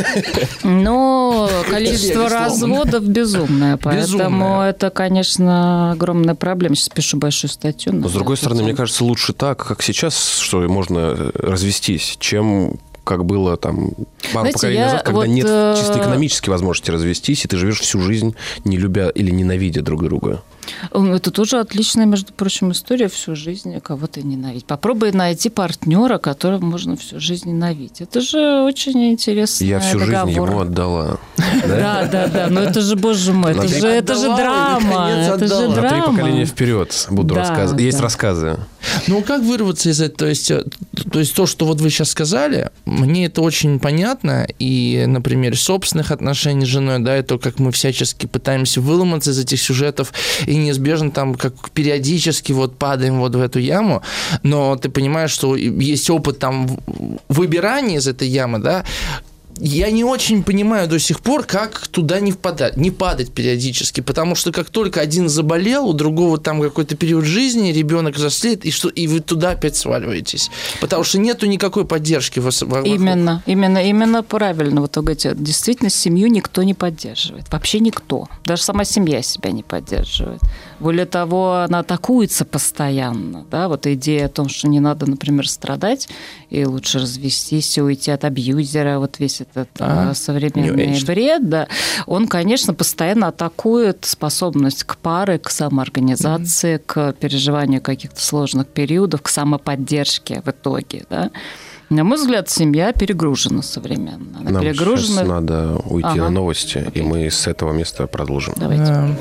Но количество разводов безумное, поэтому Безумное. это, конечно, огромная проблема. Сейчас пишу большую статью. Но, с другой стороны, мне кажется, лучше так, как сейчас, что можно развестись, чем как было там пару Знаете, поколений я назад, когда вот, нет э, чисто экономической возможности развестись, и ты живешь всю жизнь, не любя или ненавидя друг друга. Это тоже отличная, между прочим, история всю жизнь кого-то ненавидеть. Попробуй найти партнера, которого можно всю жизнь ненавидеть. Это же очень интересно. Я всю жизнь ему отдала. Да, да, да. Но это же, боже мой, это же, это же драма. Это же На три драма. поколения вперед буду Да, рассказывать. Есть да. рассказы. Ну, как вырваться из этого? То есть, то есть то, что вот вы сейчас сказали, мне это очень понятно, и на примере собственных отношений с женой, да, и то, как мы всячески пытаемся выломаться из этих сюжетов, и неизбежно там как периодически вот падаем вот в эту яму, но ты понимаешь, что есть опыт там выбирания из этой ямы, да. Я не очень понимаю до сих пор, как туда не впадать, не падать периодически, потому что как только один заболел, у другого там какой-то период жизни, ребенок взрослеет, и, что, и вы туда опять сваливаетесь, потому что нету никакой поддержки. Вокруг. Именно, именно, именно правильно. Вот вы говорите, действительно, семью никто не поддерживает. Вообще никто. Даже сама семья себя не поддерживает. Более того, она атакуется постоянно. Да? Вот идея о том, что не надо, например, страдать, и лучше развестись и уйти от абьюзера, вот весь этот а, современный бред, да, он, конечно, постоянно атакует способность к паре, к самоорганизации, mm-hmm. к переживанию каких-то сложных периодов, к самоподдержке в итоге, да. На мой взгляд, семья перегружена современно. Она Нам перегружена... сейчас надо уйти ага. на новости, Окей. и мы с этого места продолжим. Давайте. Да.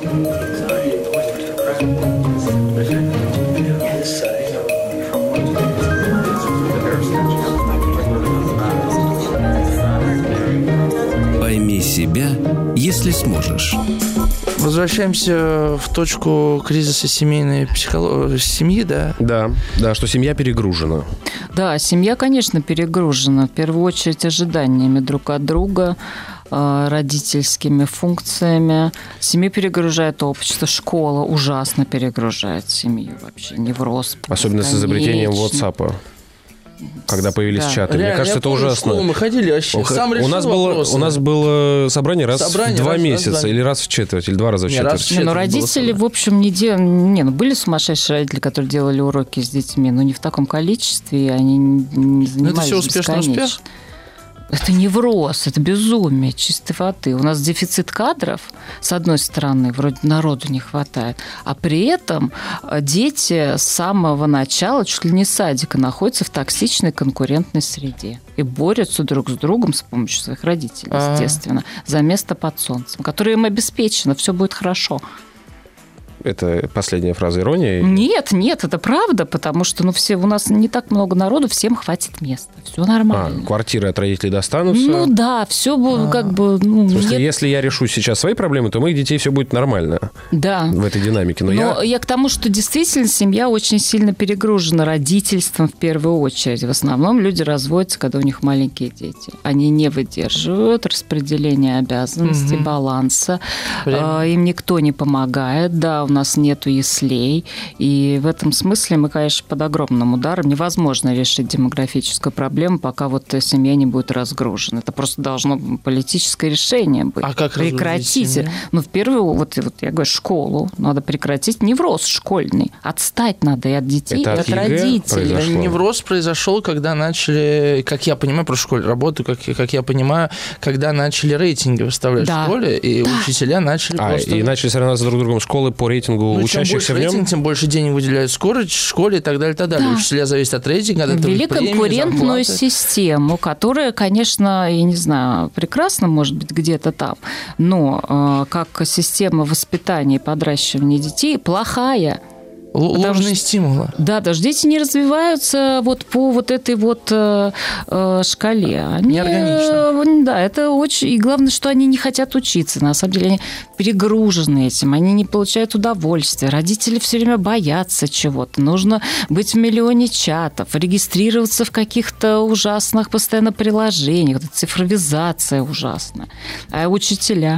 Пойми себя, если сможешь. Возвращаемся в точку кризиса семейной психологии, семьи, да? Да, да, что семья перегружена. Да, семья, конечно, перегружена. В первую очередь ожиданиями друг от друга, родительскими функциями. Семью перегружает общество, школа ужасно перегружает семью вообще, невроз. Особенно с изобретением WhatsApp. Когда появились Да. чаты. Реально, Мне кажется, я это помню, в ужасно. школу мы ходили вообще, У, сам решил у нас было, вопросы. у нас было собрание раз Собрание в два раз- раз в месяца, два- или раз в четверть, или два раза в Не, четверть. раз в Не, ну, четверть было родители, собрание. в общем, не делали... Не, ну, были сумасшедшие родители, которые делали уроки с детьми, но не в таком количестве, и они не занимались всё успешный бесконечно. успех? Это невроз, это безумие чистой воды. У нас дефицит кадров, с одной стороны, вроде народу не хватает, а при этом дети с самого начала, чуть ли не с садика, находятся в токсичной конкурентной среде и борются друг с другом с помощью своих родителей, А. естественно, за место под солнцем, которое им обеспечено, все будет хорошо. Это последняя фраза иронии? Нет, нет, это правда, потому что ну, все, у нас не так много народу, всем хватит места. Все А, нормально. квартиры от родителей достанутся? Ну да, все будет как бы... Ну, В смысле, нет- если я решу сейчас свои проблемы, то у моих детей все будет нормально Да. в этой динамике. Но, Но я... я к тому, что действительно семья очень сильно перегружена родительством в первую очередь. В основном люди разводятся, когда у них маленькие дети. Они не выдерживают распределения обязанностей, Мгм. баланса. Время. А, Им никто не помогает. Да, у нас нету яслей. И в этом смысле мы, конечно, под огромным ударом. Невозможно решить демографическую проблему, пока вот семья не будет разгружена. Это просто должно политическое решение быть. А как разгрузить Прекратить. семью? Ну, в первую, вот, вот я говорю, школу надо прекратить. Невроз школьный. Отстать надо и от детей, Это и от от ЕГЭ родителей. произошло? Невроз произошел, когда начали, как я понимаю, про школу работаю, как, как я понимаю, когда начали рейтинги выставлять Да. в школе, и учителя начали А, просто... и начали соревноваться друг с другом школы по рейтингу Ну, чем больше учащихся в нем? рейтинг, тем больше денег выделяют скорость, школе и так далее, и так далее. Да. Учителя зависят от рейтинга, от этого Ввели их премии, конкурентную зарплаты. систему, которая, конечно, я не знаю, прекрасна, может быть, где-то там, но э, как система воспитания и подращивания детей плохая. Л- Потому Ложные что- стимулы. Да, даже дети не развиваются вот по вот этой вот э, э, шкале. Они, Неорганично. э, да, это очень... И главное, что они не хотят учиться. На самом деле они перегружены этим, они не получают удовольствия. Родители все время боятся чего-то. Нужно быть в миллионе чатов, регистрироваться в каких-то ужасных постоянно приложениях. Вот эта цифровизация ужасная. А учителя...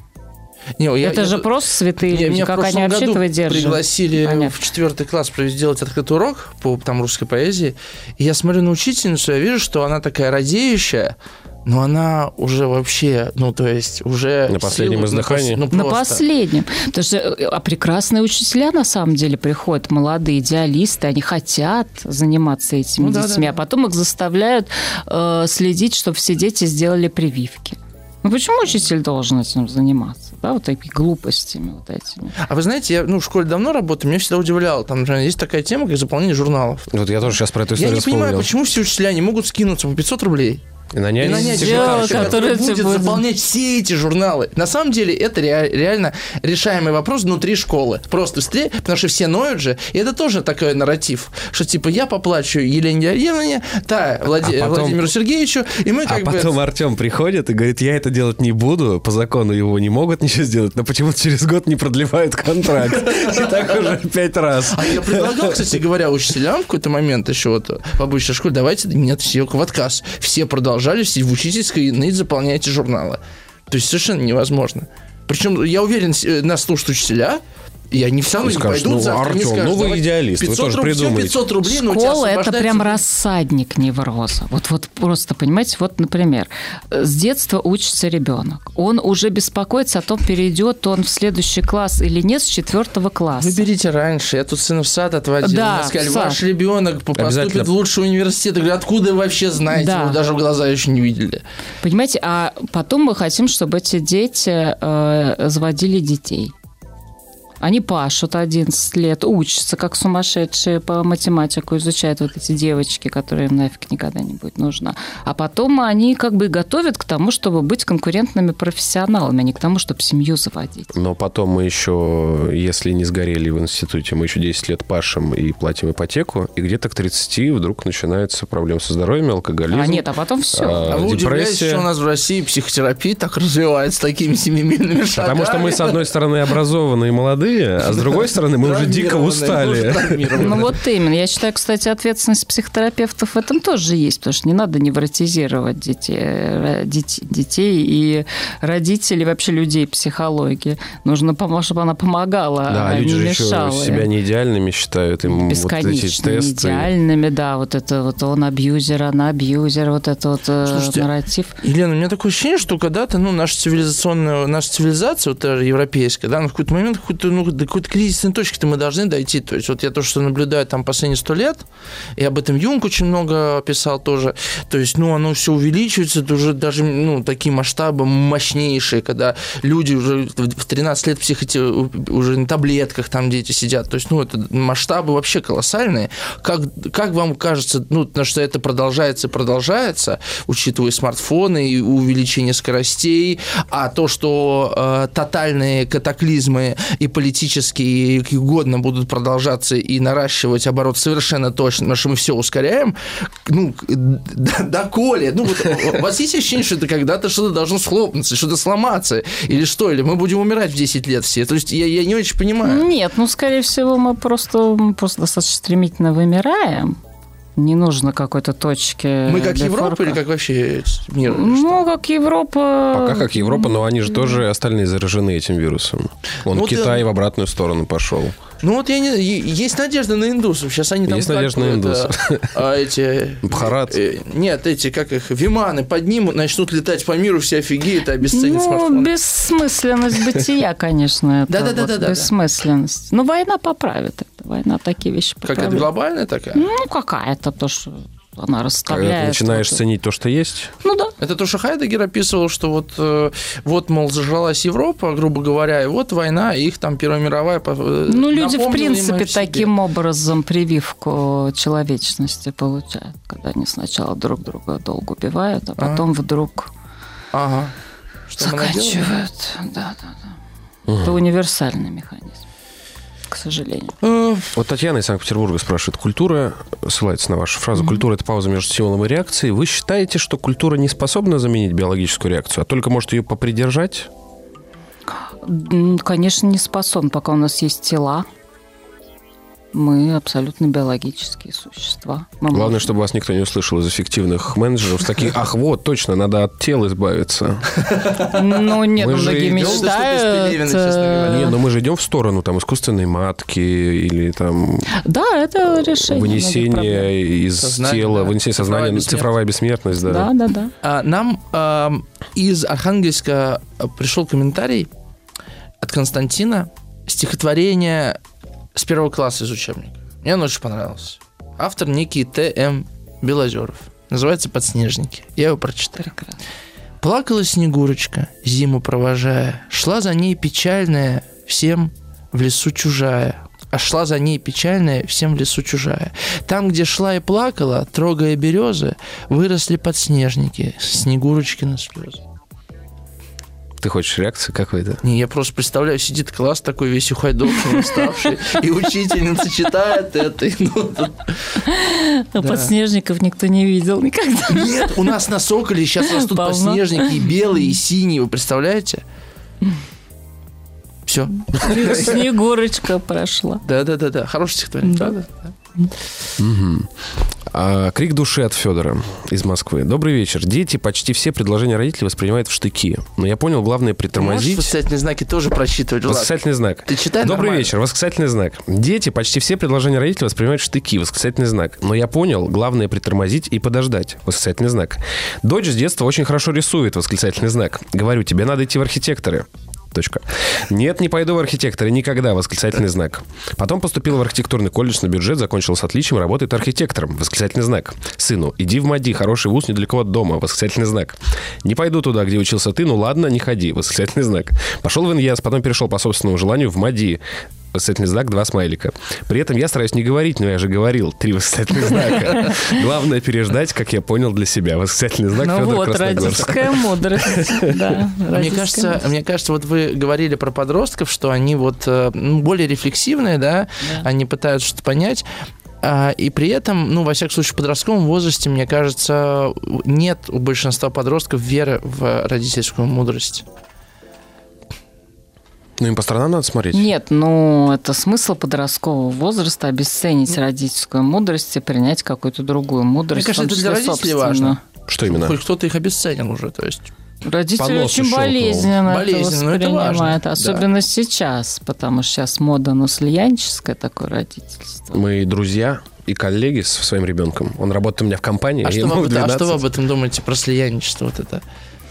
Не, я- это я- же просто святые Не, люди. меня в Как они прошлом вообще году этого держат? пригласили Понятно. в четвертый класс сделать открытый урок по там, русской поэзии. И я смотрю на учительницу, я вижу, что она такая радеющая, но она уже вообще, ну, то есть, уже... На последнем силу- издыхании? Ну, На просто. последнем. Потому что а прекрасные учителя на самом деле приходят, молодые идеалисты, они хотят заниматься этими Ну да, детьми, да, да. а потом их заставляют э, следить, чтобы все дети сделали прививки. Ну почему учитель должен этим заниматься? Да, вот такими глупостями вот этими. А вы знаете, я ну, в школе давно работаю, меня всегда удивляло. Там например, есть такая тема, как заполнение журналов. Вот я тоже сейчас про эту Я историю не понимаю, вспомнил. почему все учителя не могут скинуться по пятьсот рублей. И нанять И нанять секретаршу. секретаршу, которая которая будет будет- заполнять все эти журналы. На самом деле, это ре- реально решаемый вопрос внутри школы. Просто встреч, потому что все ноют же. И это тоже такой нарратив, что типа я поплачу Елене Ильиничне, та Влади- А потом- Владимиру Сергеевичу, и мы А как бы... потом Артем приходит и говорит, я это делать не буду, по закону его не могут ничего сделать, но почему-то через год не продлевают контракт. И так уже пять раз. А я предлагал, кстати говоря, учителям в какой-то момент еще вот в обычной школе, давайте, нет, все в отказ. Все продолжали сидеть в учительской и ныть, заполняйте журналы. То есть совершенно невозможно. Причем, я уверен, с- нас слушают учителя, и они все равно И не скажут, пойдут ну, завтра, не Артём, скажут, ну вы давай идеалист, вы пятьсот тоже рублей, придумаете. пятьсот рублей, но у тебя Школа – это освобождается- прям рассадник невроза. Вот, вот просто, понимаете, вот, например, с детства учится ребенок. Он уже беспокоится о том, перейдет он в следующий класс или нет с четвертого класса. Вы берите раньше. Я тут сына в сад отводил. Да, Мне сказали, в сад. ваш ребенок поступит Обязательно. в лучший университет. Я говорю, откуда вы вообще знаете? Да. Вы даже в глаза еще не видели. Понимаете, а потом мы хотим, чтобы эти дети э, заводили детей. Они пашут одиннадцать лет, учатся как сумасшедшие по математику, изучают вот эти девочки, которые им нафиг никогда не будет нужна. А потом они как бы готовят к тому, чтобы быть конкурентными профессионалами, а не к тому, чтобы семью заводить. Но потом мы еще, если не сгорели в институте, мы еще десять лет пашем и платим ипотеку, и где-то к тридцати вдруг начинаются проблемы со здоровьем, алкоголизм. А нет, а потом все. А, А вы удивляетесь, депрессия. что у нас в России психотерапия так развивается такими семимильными шагами? Потому что мы, с одной стороны, образованные и молодые, молодые, а с другой стороны, мы уже дико устали. Ну вот именно. Я считаю, кстати, ответственность психотерапевтов в этом тоже есть, потому что не надо невротизировать детей, детей и родителей, вообще людей психологии. Нужно, чтобы она помогала, да, а люди не же мешала. еще себя не идеальными считают. Им бесконечно вот эти тесты. идеальными, да, вот это вот он абьюзер, она абьюзер, вот это вот Слушайте, нарратив. Елена, у меня такое ощущение, что когда-то, ну, наша цивилизационная, наша цивилизация, вот европейская, да, в какой-то момент какой-то, ну, до какой-то кризисной точки-то мы должны дойти. То есть вот я то, что наблюдаю там последние сто лет, и об этом Юнг очень много писал тоже, то есть, ну, оно все увеличивается, это уже даже, ну, такие масштабы мощнейшие, когда люди уже в тринадцать лет психоти... уже на таблетках там дети сидят, то есть, ну, это масштабы вообще колоссальные. Как, как вам кажется, ну, что это продолжается и продолжается, учитывая смартфоны и увеличение скоростей, а то, что э, тотальные катаклизмы и политические, и угодно будут продолжаться и наращивать оборот совершенно точно, потому что мы все ускоряем, ну, доколе? Ну, вот, у вас есть ощущение, что это когда-то что-то должно схлопнуться, что-то сломаться, или что? Или мы будем умирать в десять лет все? То есть я, я не очень понимаю. Нет, ну, скорее всего, мы просто, мы просто достаточно стремительно вымираем. Не нужно какой-то точки. Мы как дефорка. Европа или как вообще мир? Ну, как Европа. Пока как Европа, но они же тоже остальные заражены этим вирусом. Вон ну, Китай ты... в обратную сторону пошел. Ну вот я не... есть надежда на индусов. Сейчас они там... Есть надежда на индусов. А эти... Бхарат. Нет, эти, как их, виманы поднимут, начнут летать по миру, все офигеют, и обесценят ну, смартфон. Ну, бессмысленность бытия, конечно. Да-да-да. Бессмысленность. Ну, война поправит это. Война такие вещи поправит. Какая-то глобальная такая? Ну, какая-то, то, что... Она расставляет. Когда ты начинаешь вот ценить то, что есть? Ну да. Это то, что Хайдеггер описывал, что вот, вот, мол, зажралась Европа, грубо говоря, и вот война, и их там Первая мировая... Ну, люди, в принципе, таким образом прививку человечности получают, когда они сначала друг друга долго убивают, а потом ага. вдруг ага. Что заканчивают. Да, да, да. Угу. Это универсальный механизм. К сожалению. Вот Татьяна из Санкт-Петербурга спрашивает. Культура, ссылается на вашу фразу, mm-hmm. культура – это пауза между стимулом и реакцией. Вы считаете, что культура не способна заменить биологическую реакцию, а только может ее попридержать? Конечно, не способна, пока у нас есть тела. Мы абсолютно биологические существа. Мы Главное, можем... чтобы вас никто не услышал из эффективных менеджеров. Таких, ах, вот, точно, надо от тел избавиться. Ну, нет, многие мечтают. Не, но мы же идем в сторону там искусственной матки или там... Да, это решение. Вынесение из тела, вынесение сознания, цифровая бессмертность. Да, да, да. Нам из Архангельска пришел комментарий от Константина, стихотворение... с первого класса из учебника. Мне он очень понравился. Автор некий Т М Белозеров. Называется «Подснежники». Я его прочитаю. Прекрасно. Плакала Снегурочка, зиму провожая. Шла за ней печальная, всем в лесу чужая. А шла за ней печальная, всем в лесу чужая. Там, где шла и плакала, трогая березы, выросли подснежники, Снегурочкины слезы. Ты хочешь реакцию какой-то? Не, я просто представляю, сидит класс такой весь ухайдовший, уставший, и учительница читает это. И, ну, тут... А да. Подснежников никто не видел никогда. Нет, у нас на Соколе сейчас растут Полно. подснежники, и белые, и синие, вы представляете? Все. Снегурочка прошла. Да-да-да, хорошее стихотворение. Да. Да, да. Угу. А, крик души от Федора из Москвы. Добрый вечер. Дети почти все предложения родителей воспринимают в штыки. Но я понял, главное притормозить... Ты можешь восклицательные знаки тоже прочитывать? Восклицательный знак. Ты читай Добрый нормально. вечер. Восклицательный знак. Дети почти все предложения родителей воспринимают в штыки. Восклицательный знак. Но я понял, главное притормозить и подождать. Восклицательный знак. Дочь с детства очень хорошо рисует. Восклицательный знак. Говорю, тебе надо идти в архитекторы. Точка. Нет, не пойду в архитекторы никогда, восклицательный знак. Потом поступила в архитектурный колледж на бюджет, закончила с отличием, работает архитектором, восклицательный знак. Сыну, иди в МАДИ, хороший вуз недалеко от дома, восклицательный знак. Не пойду туда, где учился ты, ну ладно, не ходи, восклицательный знак. Пошел в ИНЯС, потом перешел по собственному желанию в МАДИ. Восклицательный знак, два смайлика. При этом я стараюсь не говорить, но я же говорил. Три восклицательных знака. Главное переждать, как я понял для себя. Восклицательный знак ну Федор вот, Красногорск. родительская мудрость. Да, мне, кажется, мне кажется, вот вы говорили про подростков, что они вот ну, более рефлексивные, да? да, они пытаются что-то понять. И при этом, ну, во всяком случае, в подростковом возрасте, мне кажется, нет у большинства подростков веры в родительскую мудрость. Ну, им по сторонам надо смотреть? Нет, ну, это смысл подросткового возраста обесценить родительскую мудрость и принять какую-то другую мудрость. Мне кажется, это для родителей важно. Что именно? Хоть кто-то их обесценил уже, то есть... Родители очень щелкнул. болезненно, болезненно это воспринимают, это особенно да. сейчас, потому что сейчас мода на слиянческое такое родительство. Мы друзья и коллеги со своим ребенком. Он работает у меня в компании. А, что вы, об, а что вы об этом думаете про слиянничество? Вот это?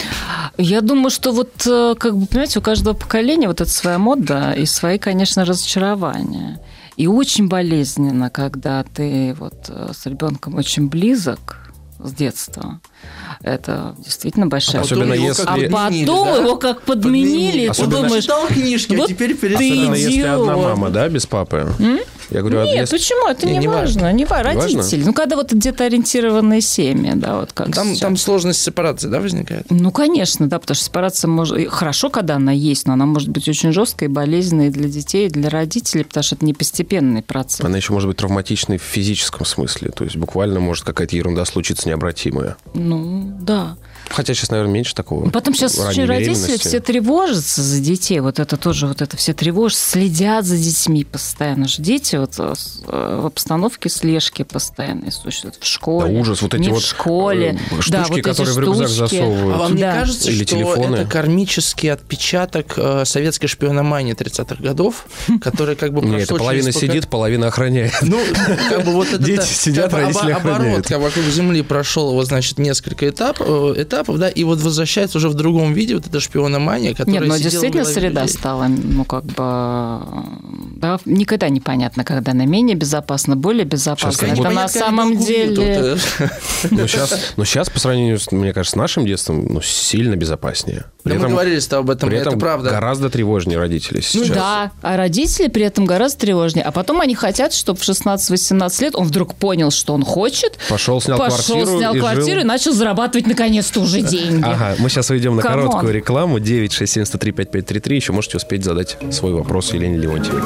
Я думаю, что вот, как бы, понимаете, у каждого поколения вот эта своя мода и свои, конечно, разочарования. И очень болезненно, когда ты вот с ребенком очень близок с детства. Это действительно большая... Особенно если... А потом да? его как подменили, подменили. ты думаешь, читал книжки, вот а теперь перестал. Особенно если одна мама, да, без папы? М? Я говорю, Нет, если... почему? Это не, не важно. Не важно. Родители. Важно? Ну, когда вот где-то ориентированные семьи, да, вот как там, там сложность сепарации, да, возникает? Ну, конечно, да, потому что сепарация может... Хорошо, когда она есть, но она может быть очень жесткой и болезненной для детей, и для родителей, потому что это не постепенный процесс. Она еще может быть травматичной в физическом смысле. То есть буквально может какая-то ерунда случиться необратимая. Ну, да. Хотя сейчас, наверное, меньше такого. Потом сейчас очень родители все тревожатся за детей. Вот это тоже, вот это все тревожатся, следят за детьми постоянно. Же дети вот в обстановке слежки постоянной существуют в школе. Да, ужас. Вот эти не вот в школе. штучки, да, вот которые в рюкзак штучки. засовывают. А вам не да. кажется, Или что телефоны? Это кармический отпечаток э, советской шпиономании тридцатых годов, который как бы... Нет, это половина сидит, половина охраняет. Ну, как бы вот это... Дети сидят, родители охраняют. Оборот вокруг Земли прошел, вот, значит, несколько этапов, да, и вот возвращается уже в другом виде вот эта шпиономания, которая Нет, но сидела действительно среда людей. стала, ну, как бы... Да, никогда непонятно, когда она менее безопасна, более безопасна. Это на самом деле... Но сейчас, но сейчас, по сравнению, с, мне кажется, с нашим детством, ну, сильно безопаснее. При этом, мы говорили об этом, при этом это правда. Гораздо тревожнее родители сейчас. Ну да, а родители при этом гораздо тревожнее. А потом они хотят, чтобы в шестнадцать-восемнадцать лет он вдруг понял, что он хочет. Пошел, снял пошел, квартиру, снял и квартиру жил... и начал зарабатывать наконец-то уже деньги. Ага, мы сейчас выйдем на Камон. короткую рекламу. девять шесть семь сто три пять пять три три. Еще можете успеть задать свой вопрос Елене Леонтьевой.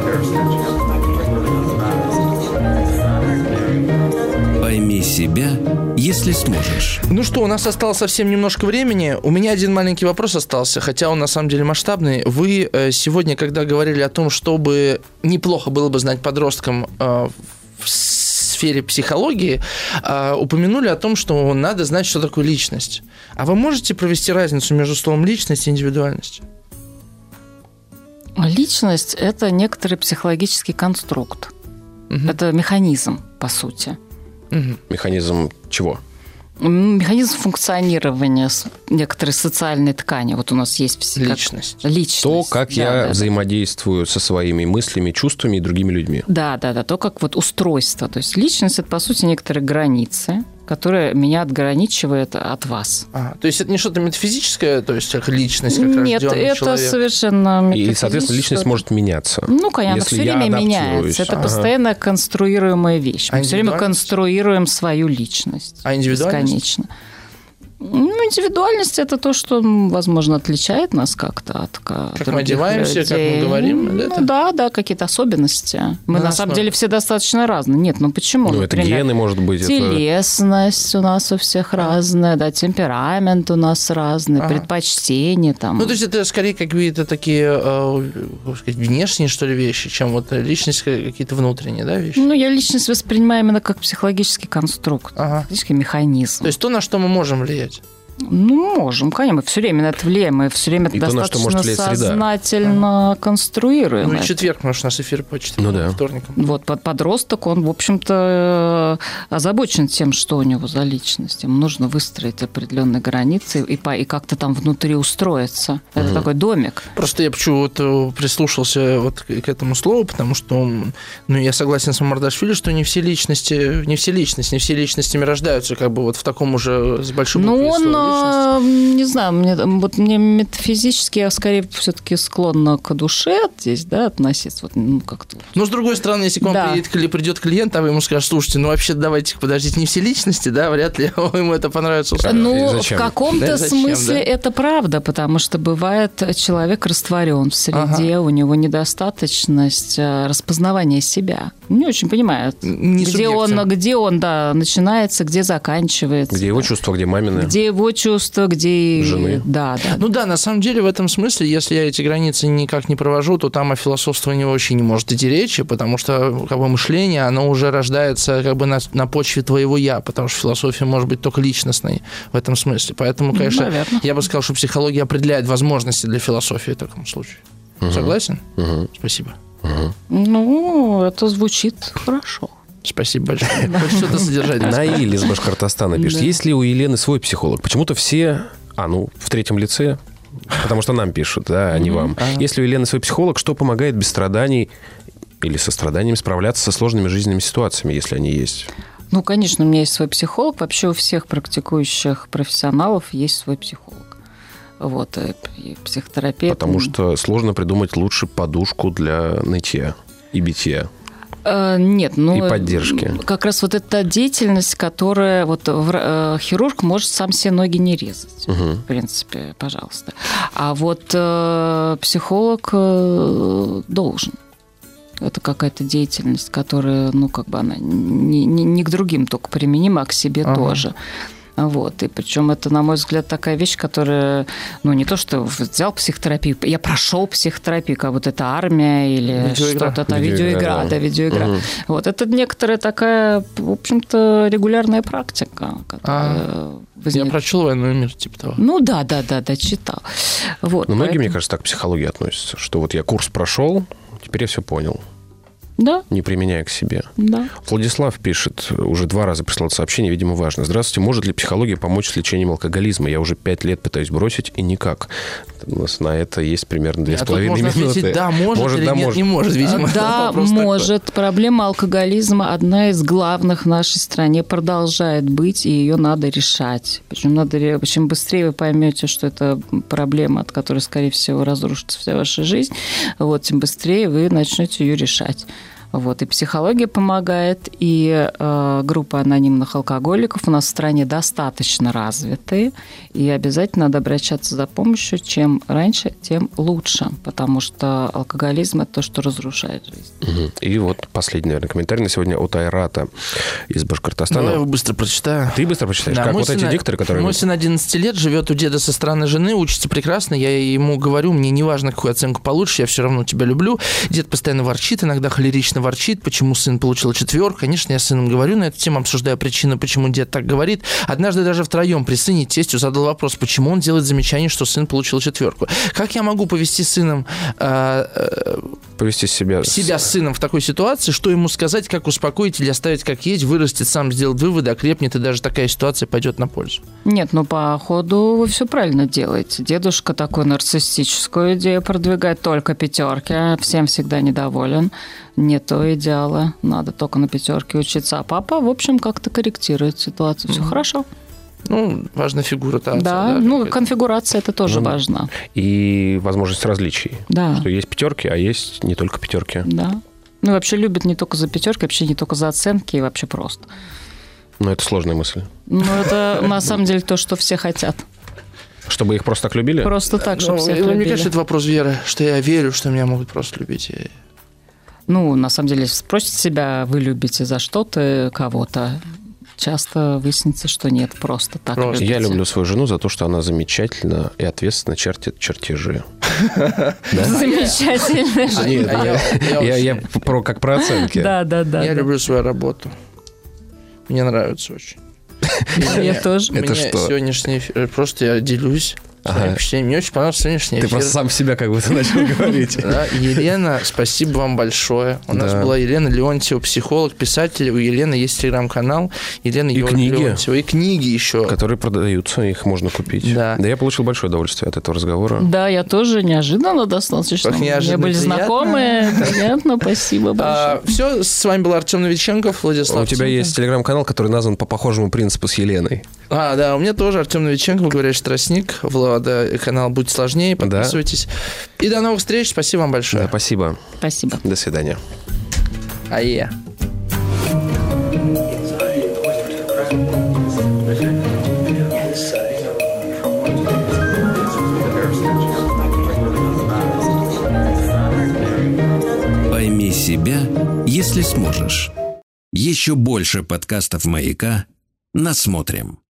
Пойми себя, если сможешь. Ну что, у нас осталось совсем немножко времени. У меня один маленький вопрос остался, хотя он на самом деле масштабный. Вы сегодня, когда говорили о том, чтобы неплохо было бы знать подросткам в сфере психологии, упомянули о том, что надо знать, что такое личность. А вы можете провести разницу между словом личность и индивидуальность? Личность – это некоторый психологический конструкт. Угу. Это механизм, по сути. Угу. Механизм чего? Механизм функционирования некоторой социальной ткани. Вот у нас есть все личность. Как... личность. То, как да, я да, взаимодействую да. со своими мыслями, чувствами и другими людьми. Да, да, да. То, как вот устройство. То есть личность – это, по сути, некоторые границы, которая меня отграничивает от вас. А, то есть это не что-то метафизическое, то есть как личность, как Нет, это человек? Совершенно метафизическое. И, соответственно, личность может меняться. Ну, конечно, все время меняется. Это ага. постоянно конструируемая вещь. Мы а все время конструируем свою личность. А индивидуальность? Бесконечно. Ну, индивидуальность – это то, что, возможно, отличает нас как-то от как других мы одеваемся, людей. Как мы говорим. Ну, это? да, да, какие-то особенности. Мы, на, на самом деле, все достаточно разные. Нет, ну почему? Ну, Например, это гены, может быть. телесность это... у нас у всех разная, да, темперамент у нас разный, ага. предпочтения там. Ну, то есть это скорее какие-то такие, э, как сказать, внешние, что ли, вещи, чем вот личность какие-то внутренние, да, вещи? Ну, я личность воспринимаю именно как психологический конструкт, ага. психологический механизм. То есть то, на что мы можем влиять? Ну, можем, конечно. Мы все время на это влияем, мы все время и достаточно то, сознательно а. конструируем. Ну, и это. четверг, потому что у нас эфир по четвергам, ну, да. вторникам. Вот, подросток, он, в общем-то, озабочен тем, что у него за личность. Ему нужно выстроить определенные границы и, по, и как-то там внутри устроиться. Это угу. такой домик. Просто я почему-то прислушался вот к этому слову, потому что, ну, я согласен с Мамардашвили, что не все личности, не все личности, не все личностями рождаются, как бы вот в таком уже с большой буквы. Ну, он не знаю, мне, вот мне метафизически я скорее все-таки склонна к душе здесь, да, относиться. Вот, ну, как-то. Но, с другой стороны, если к вам да. придет, придет клиент, а вы ему скажете, слушайте, ну, вообще, давайте, подождите, не все личности, да, вряд ли ему это понравится. Ну, в каком-то да, смысле да? это правда, потому что бывает, человек растворен в среде, ага. у него недостаточность распознавания себя. Не очень понимает, не где он, где он, да, начинается, где заканчивается. Где его чувства, где мамины. Где его чувства, где... Жены. Да, да. Ну да, на самом деле в этом смысле, если я эти границы никак не провожу, то там о философствовании вообще не может идти речи, потому что как бы, мышление, оно уже рождается как бы на, на почве твоего «я», потому что философия может быть только личностной в этом смысле. Поэтому, конечно, Наверное. я бы сказал, что психология определяет возможности для философии в таком случае. Угу. Согласен? Угу. Спасибо. Угу. Ну, это звучит хорошо. Спасибо большое. Хоть что-то содержательное. Наиль из Башкортостана пишет. Да. Есть ли у Елены свой психолог? Почему-то все... А, ну, в третьем лице, потому что нам пишут, да, а не вам. Есть ли у Елены свой психолог, что помогает без страданий или со страданиями справляться со сложными жизненными ситуациями, если они есть? Ну, конечно, у меня есть свой психолог. Вообще у всех практикующих профессионалов есть свой психолог. Вот, и психотерапевт. Потому что сложно придумать лучше подушку для нытья и битья. Нет, ну... И поддержки. Как раз вот эта деятельность, которая... Вот э, хирург может сам себе ноги не резать. Угу. В принципе, пожалуйста. А вот э, психолог э, должен. Это какая-то деятельность, которая, ну, как бы она не, не, не к другим только применима, а к себе ага. тоже. Вот. И причем это, на мой взгляд, такая вещь, которая, ну, не то, что взял психотерапию, я прошел психотерапию, как вот это армия или видеоигра. что-то там, Видеоигра, видеоигра, да, да, видеоигра. Угу. Вот. Это некоторая такая, в общем-то, регулярная практика, которая а, возник... Я прочел «Войну и мир», типа того. Ну, да, да, да, да, читал. Вот, Но многие, поэтому... мне кажется, так к психологии относятся, что вот я курс прошел, теперь я все понял. Да. Не применяя к себе. Да. Владислав пишет, уже два раза прислал сообщение, видимо, важно. Здравствуйте, может ли психология помочь с лечением алкоголизма? Я уже пять лет пытаюсь бросить, и никак. У нас на это есть примерно две с половиной минуты. Ответить, да, может, может или да, нет, может. не может, видимо. Да, может. Такой. Проблема алкоголизма одна из главных в нашей стране, продолжает быть, и ее надо решать. Причем надо, чем быстрее вы поймете, что это проблема, от которой, скорее всего, разрушится вся ваша жизнь, вот, тем быстрее вы начнете ее решать. Вот, и психология помогает, и э, группа анонимных алкоголиков у нас в стране достаточно развиты, и обязательно надо обращаться за помощью. Чем раньше, тем лучше, потому что алкоголизм – это то, что разрушает жизнь. Угу. И вот последний, наверное, комментарий на сегодня от Айрата из Башкортостана. Ну, я его быстро прочитаю. Ты быстро прочитаешь? Да, как вот сын, эти дикторы, которые... Мой сын одиннадцать лет, живет у деда со стороны жены, учится прекрасно. Я ему говорю, мне не важно, какую оценку получишь, я все равно тебя люблю. Дед постоянно ворчит, иногда холерично ворчит, почему сын получил четверку. Конечно, я с сыном говорю на эту тему, обсуждаю причину, почему дед так говорит. Однажды даже втроем при сыне тестю задал вопрос, почему он делает замечание, что сын получил четверку. Как я могу повести сыном... Э, э, повести себя... себя с сыном в такой ситуации, что ему сказать, как успокоить или оставить как есть, вырастет, сам сделает выводы, окрепнет, и даже такая ситуация пойдет на пользу. Нет, ну, по ходу вы все правильно делаете. Дедушка такую нарциссическую идею продвигает, только пятерки, всем всегда недоволен. Не то идеала, надо только на пятерке учиться. А папа, в общем, как-то корректирует ситуацию. Все mm-hmm. хорошо. Ну, важна фигура отца. Да, да, ну, конфигурация это тоже ну, важна. И возможность различий. Да. Что есть пятерки, а есть не только пятерки. Да. Ну, вообще любят не только за пятерки, вообще не только за оценки, и вообще просто. Ну, это сложная мысль. Ну, это на самом деле то, что все хотят. Чтобы их просто так любили? Просто так, чтобы ну, всех любили. любили. Мне кажется, это вопрос веры, что я верю, что меня могут просто любить. Ну, на самом деле, если спросите себя, вы любите за что-то кого-то, часто выяснится, что нет, просто так просто. Я люблю свою жену за то, что она замечательно и ответственно чертит чертежи. Замечательная жена. Я про как про оценки. Да, да, да. Я люблю свою работу. Мне нравится очень. Я тоже. Это что? Сегодняшний эфир, просто я делюсь. Ага. Мне очень понравился сегодняшний эфир. Ты просто сам себя как будто начал говорить. Да, Елена, спасибо вам большое. У нас была Елена Леонтьева, психолог, писатель. У Елены есть телеграм-канал. Елена и книги. Леонтьева. И книги еще. Которые продаются, их можно купить. Да. Да, я получил большое удовольствие от этого разговора. Да, я тоже неожиданно достаточно. Как неожиданно. Мы были приятно. знакомы. Приятно, спасибо большое. А, все, с вами был Артем Новиченков, Владислав. У тебя есть телеграм-канал, который назван по похожему принципу с Еленой. А, да, у меня тоже Артем Новиченков, говорящий тростник. Влада, канал «Будь сложнее», подписывайтесь. Да. И до новых встреч, спасибо вам большое. Да, спасибо. Спасибо. До свидания. Ае. Пойми себя, если сможешь. Еще больше подкастов «Маяка» насмотрим.